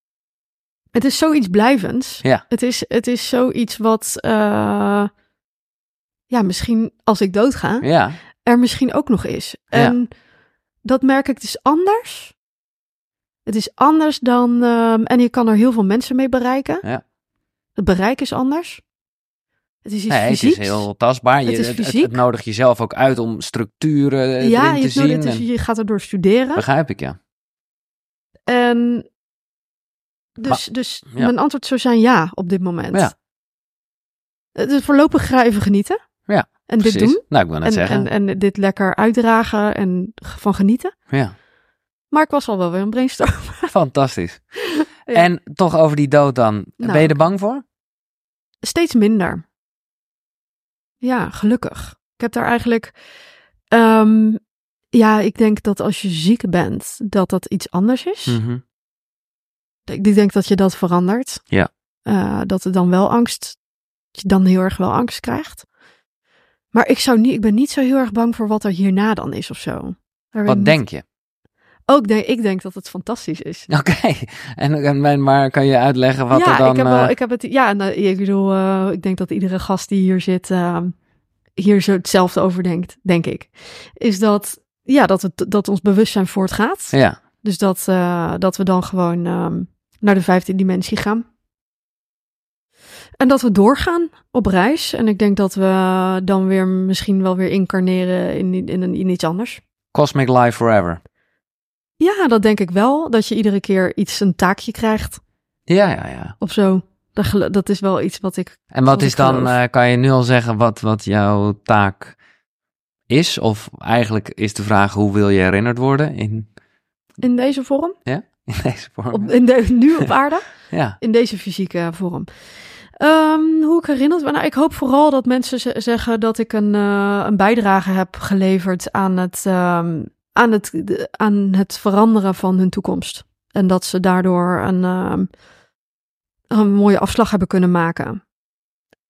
het is zoiets blijvends. Ja. Het is, het is zoiets wat, uh, ja, misschien als ik doodga, Ja, er misschien ook nog is. Ja. En dat merk ik, het is anders. Het is anders dan, um, en je kan er heel veel mensen mee bereiken. Ja. Het bereik is anders. Het is iets nee, het fysieks. is heel tastbaar. Je, Het is het, het, fysiek. het nodigt jezelf ook uit om structuren ja, erin je, te doet- zien. het is, en- je gaat erdoor studeren. Begrijp ik, ja. En dus, dus ja. mijn antwoord zou zijn ja op dit moment. Ja. Het is voorlopig ga even genieten. Ja, En Precies. dit doen. Nou, ik wil net En, zeggen. en, en dit lekker uitdragen en van genieten. Ja, Maar ik was al wel weer een brainstorm. fantastisch. Ja. En toch over die dood dan. Nou. Ben je er bang voor? Steeds minder. Ja, gelukkig. Ik heb daar eigenlijk... Um, ja, ik denk dat als je ziek bent, dat dat iets anders is. Mhm. Ik denk dat je dat verandert. Ja. Uh, dat er dan wel angst... Dat je dan heel erg wel angst krijgt. Maar ik, zou niet, ik ben niet zo heel erg bang voor wat er hierna dan is of zo. Daar weet ik Wat niet- denk je? Ook denk, ik denk dat het fantastisch is. Oké, en, en maar kan je uitleggen wat ja, er dan... ik heb wel, eh, ik heb het. Ja, nou, ik bedoel, uh, ik denk dat iedere gast die hier zit, uh, hier zo hetzelfde over denkt, denk ik. Is dat, ja, dat, het, dat ons bewustzijn voortgaat. Ja, Dus dat, uh, dat we dan gewoon um, naar de vijfde dimensie gaan. En dat we doorgaan op reis. En ik denk dat we dan weer misschien wel weer incarneren in, in, in, in iets anders. Cosmic Life Forever. Ja, dat denk ik wel. Dat je iedere keer iets, een taakje krijgt Ja, ja, ja. of zo. Dat, gelo- dat is wel iets wat ik... En wat Wat is ik dan, geloof. eh, kan je nu al zeggen wat, wat jouw taak is? Of eigenlijk is de vraag, hoe wil je herinnerd worden in, In deze vorm? in deze vorm? Op, in de, nu op aarde? Ja, In deze fysieke vorm. Um, hoe ik herinnerd ben? Nou, ik hoop vooral dat mensen z- zeggen dat ik een, uh, een bijdrage heb geleverd aan het, um, aan, het, de- aan het veranderen van hun toekomst. En dat ze daardoor een, um, een mooie afslag hebben kunnen maken.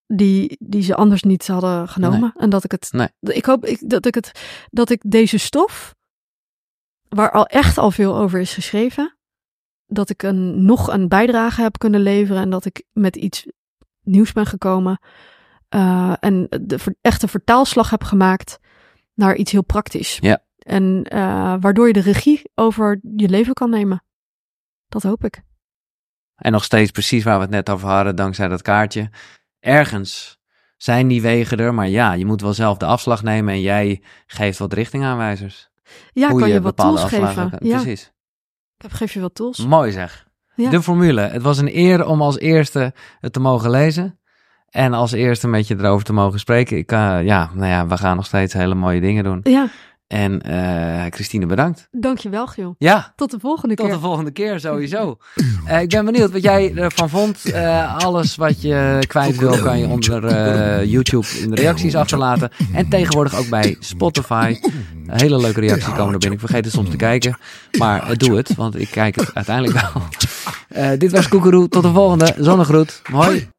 die, die ze anders niet hadden genomen. Nee. En dat ik het, Nee. ik hoop ik, dat ik het, dat ik deze stof, waar al echt al veel over is geschreven, dat ik een, nog een bijdrage heb kunnen leveren en dat ik met iets nieuws ben gekomen uh, en de ver, echte vertaalslag heb gemaakt naar iets heel praktisch. Ja. En uh, waardoor je de regie over je leven kan nemen. Dat hoop ik. En nog steeds precies waar we het net over hadden, dankzij dat kaartje. Ergens zijn die wegen er, maar ja, je moet wel zelf de afslag nemen en jij geeft wat richtingaanwijzers. Ja, Hoe kan je, je wat bepaalde tools afslagen geven. kan. Ja. Precies. Ik geef je wat tools. Mooi zeg. Ja. De formule. Het was een eer om als eerste het te mogen lezen. En als eerste met je erover te mogen spreken. Ik, uh, ja, nou ja, we gaan nog steeds hele mooie dingen doen. Ja. En uh, Christine, bedankt. Dankjewel, Giel. Ja. Tot de volgende Tot keer. Tot de volgende keer, sowieso. uh, ik ben benieuwd wat jij ervan vond. Uh, alles wat je kwijt wil, kan je onder uh, YouTube in de reacties achterlaten. En tegenwoordig ook bij Spotify. Een hele leuke reacties komen er binnen. Ik vergeet het soms te kijken. Maar uh, doe het, want ik kijk het uiteindelijk wel. Uh, dit was Koekeroe. Tot de volgende. Zonnegroet. Hoi.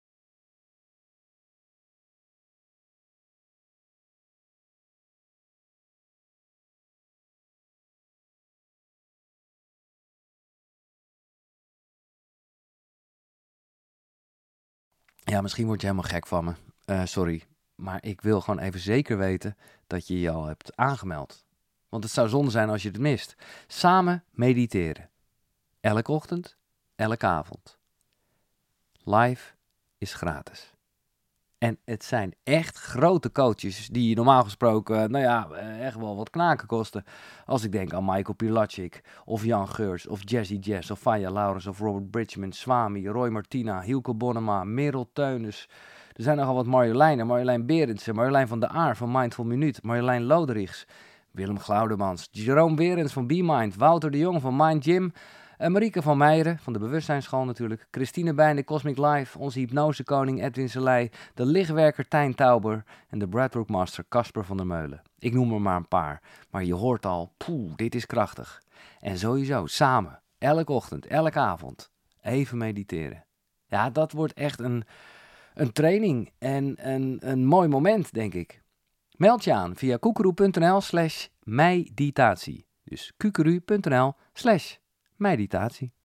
Ja, misschien word je helemaal gek van me. Uh, sorry. Maar ik wil gewoon even zeker weten dat je je al hebt aangemeld. Want het zou zonde zijn als je het mist. Samen mediteren. Elke ochtend, elke avond. Live is gratis. En het zijn echt grote coaches die normaal gesproken, nou ja, echt wel wat knaken kosten. Als ik denk aan Michael Pilatschik, of Jan Geurs, of Jazzy Jazz, of Faya Laurens, of Robert Bridgman, Swami, Roy Martina, Hielke Bonnema, Merel Teunis. Er zijn nogal wat Marjoleinen, Marjolein Berendsen, Marjolein van der Aar van Mindful Minuut, Marjolein Loderichs, Willem Glaudemans, Jerome Berends van BeMind, Wouter de Jong van Mind Gym, en Marieke van Meijeren, van de Bewustzijnsschool natuurlijk. Christine Bijn, de Cosmic Life. Onze hypnosekoning Edwin Selei. De lichtwerker Tijn Tauber. En de Breathwork Master Casper van der Meulen. Ik noem er maar een paar. Maar je hoort al, poeh, dit is krachtig. En sowieso, samen, elke ochtend, elke avond, even mediteren. Ja, dat wordt echt een, een training en een, een mooi moment, denk ik. Meld je aan via koekeroe.nl slash meditatie. Dus kukeru.nl slash meditatie.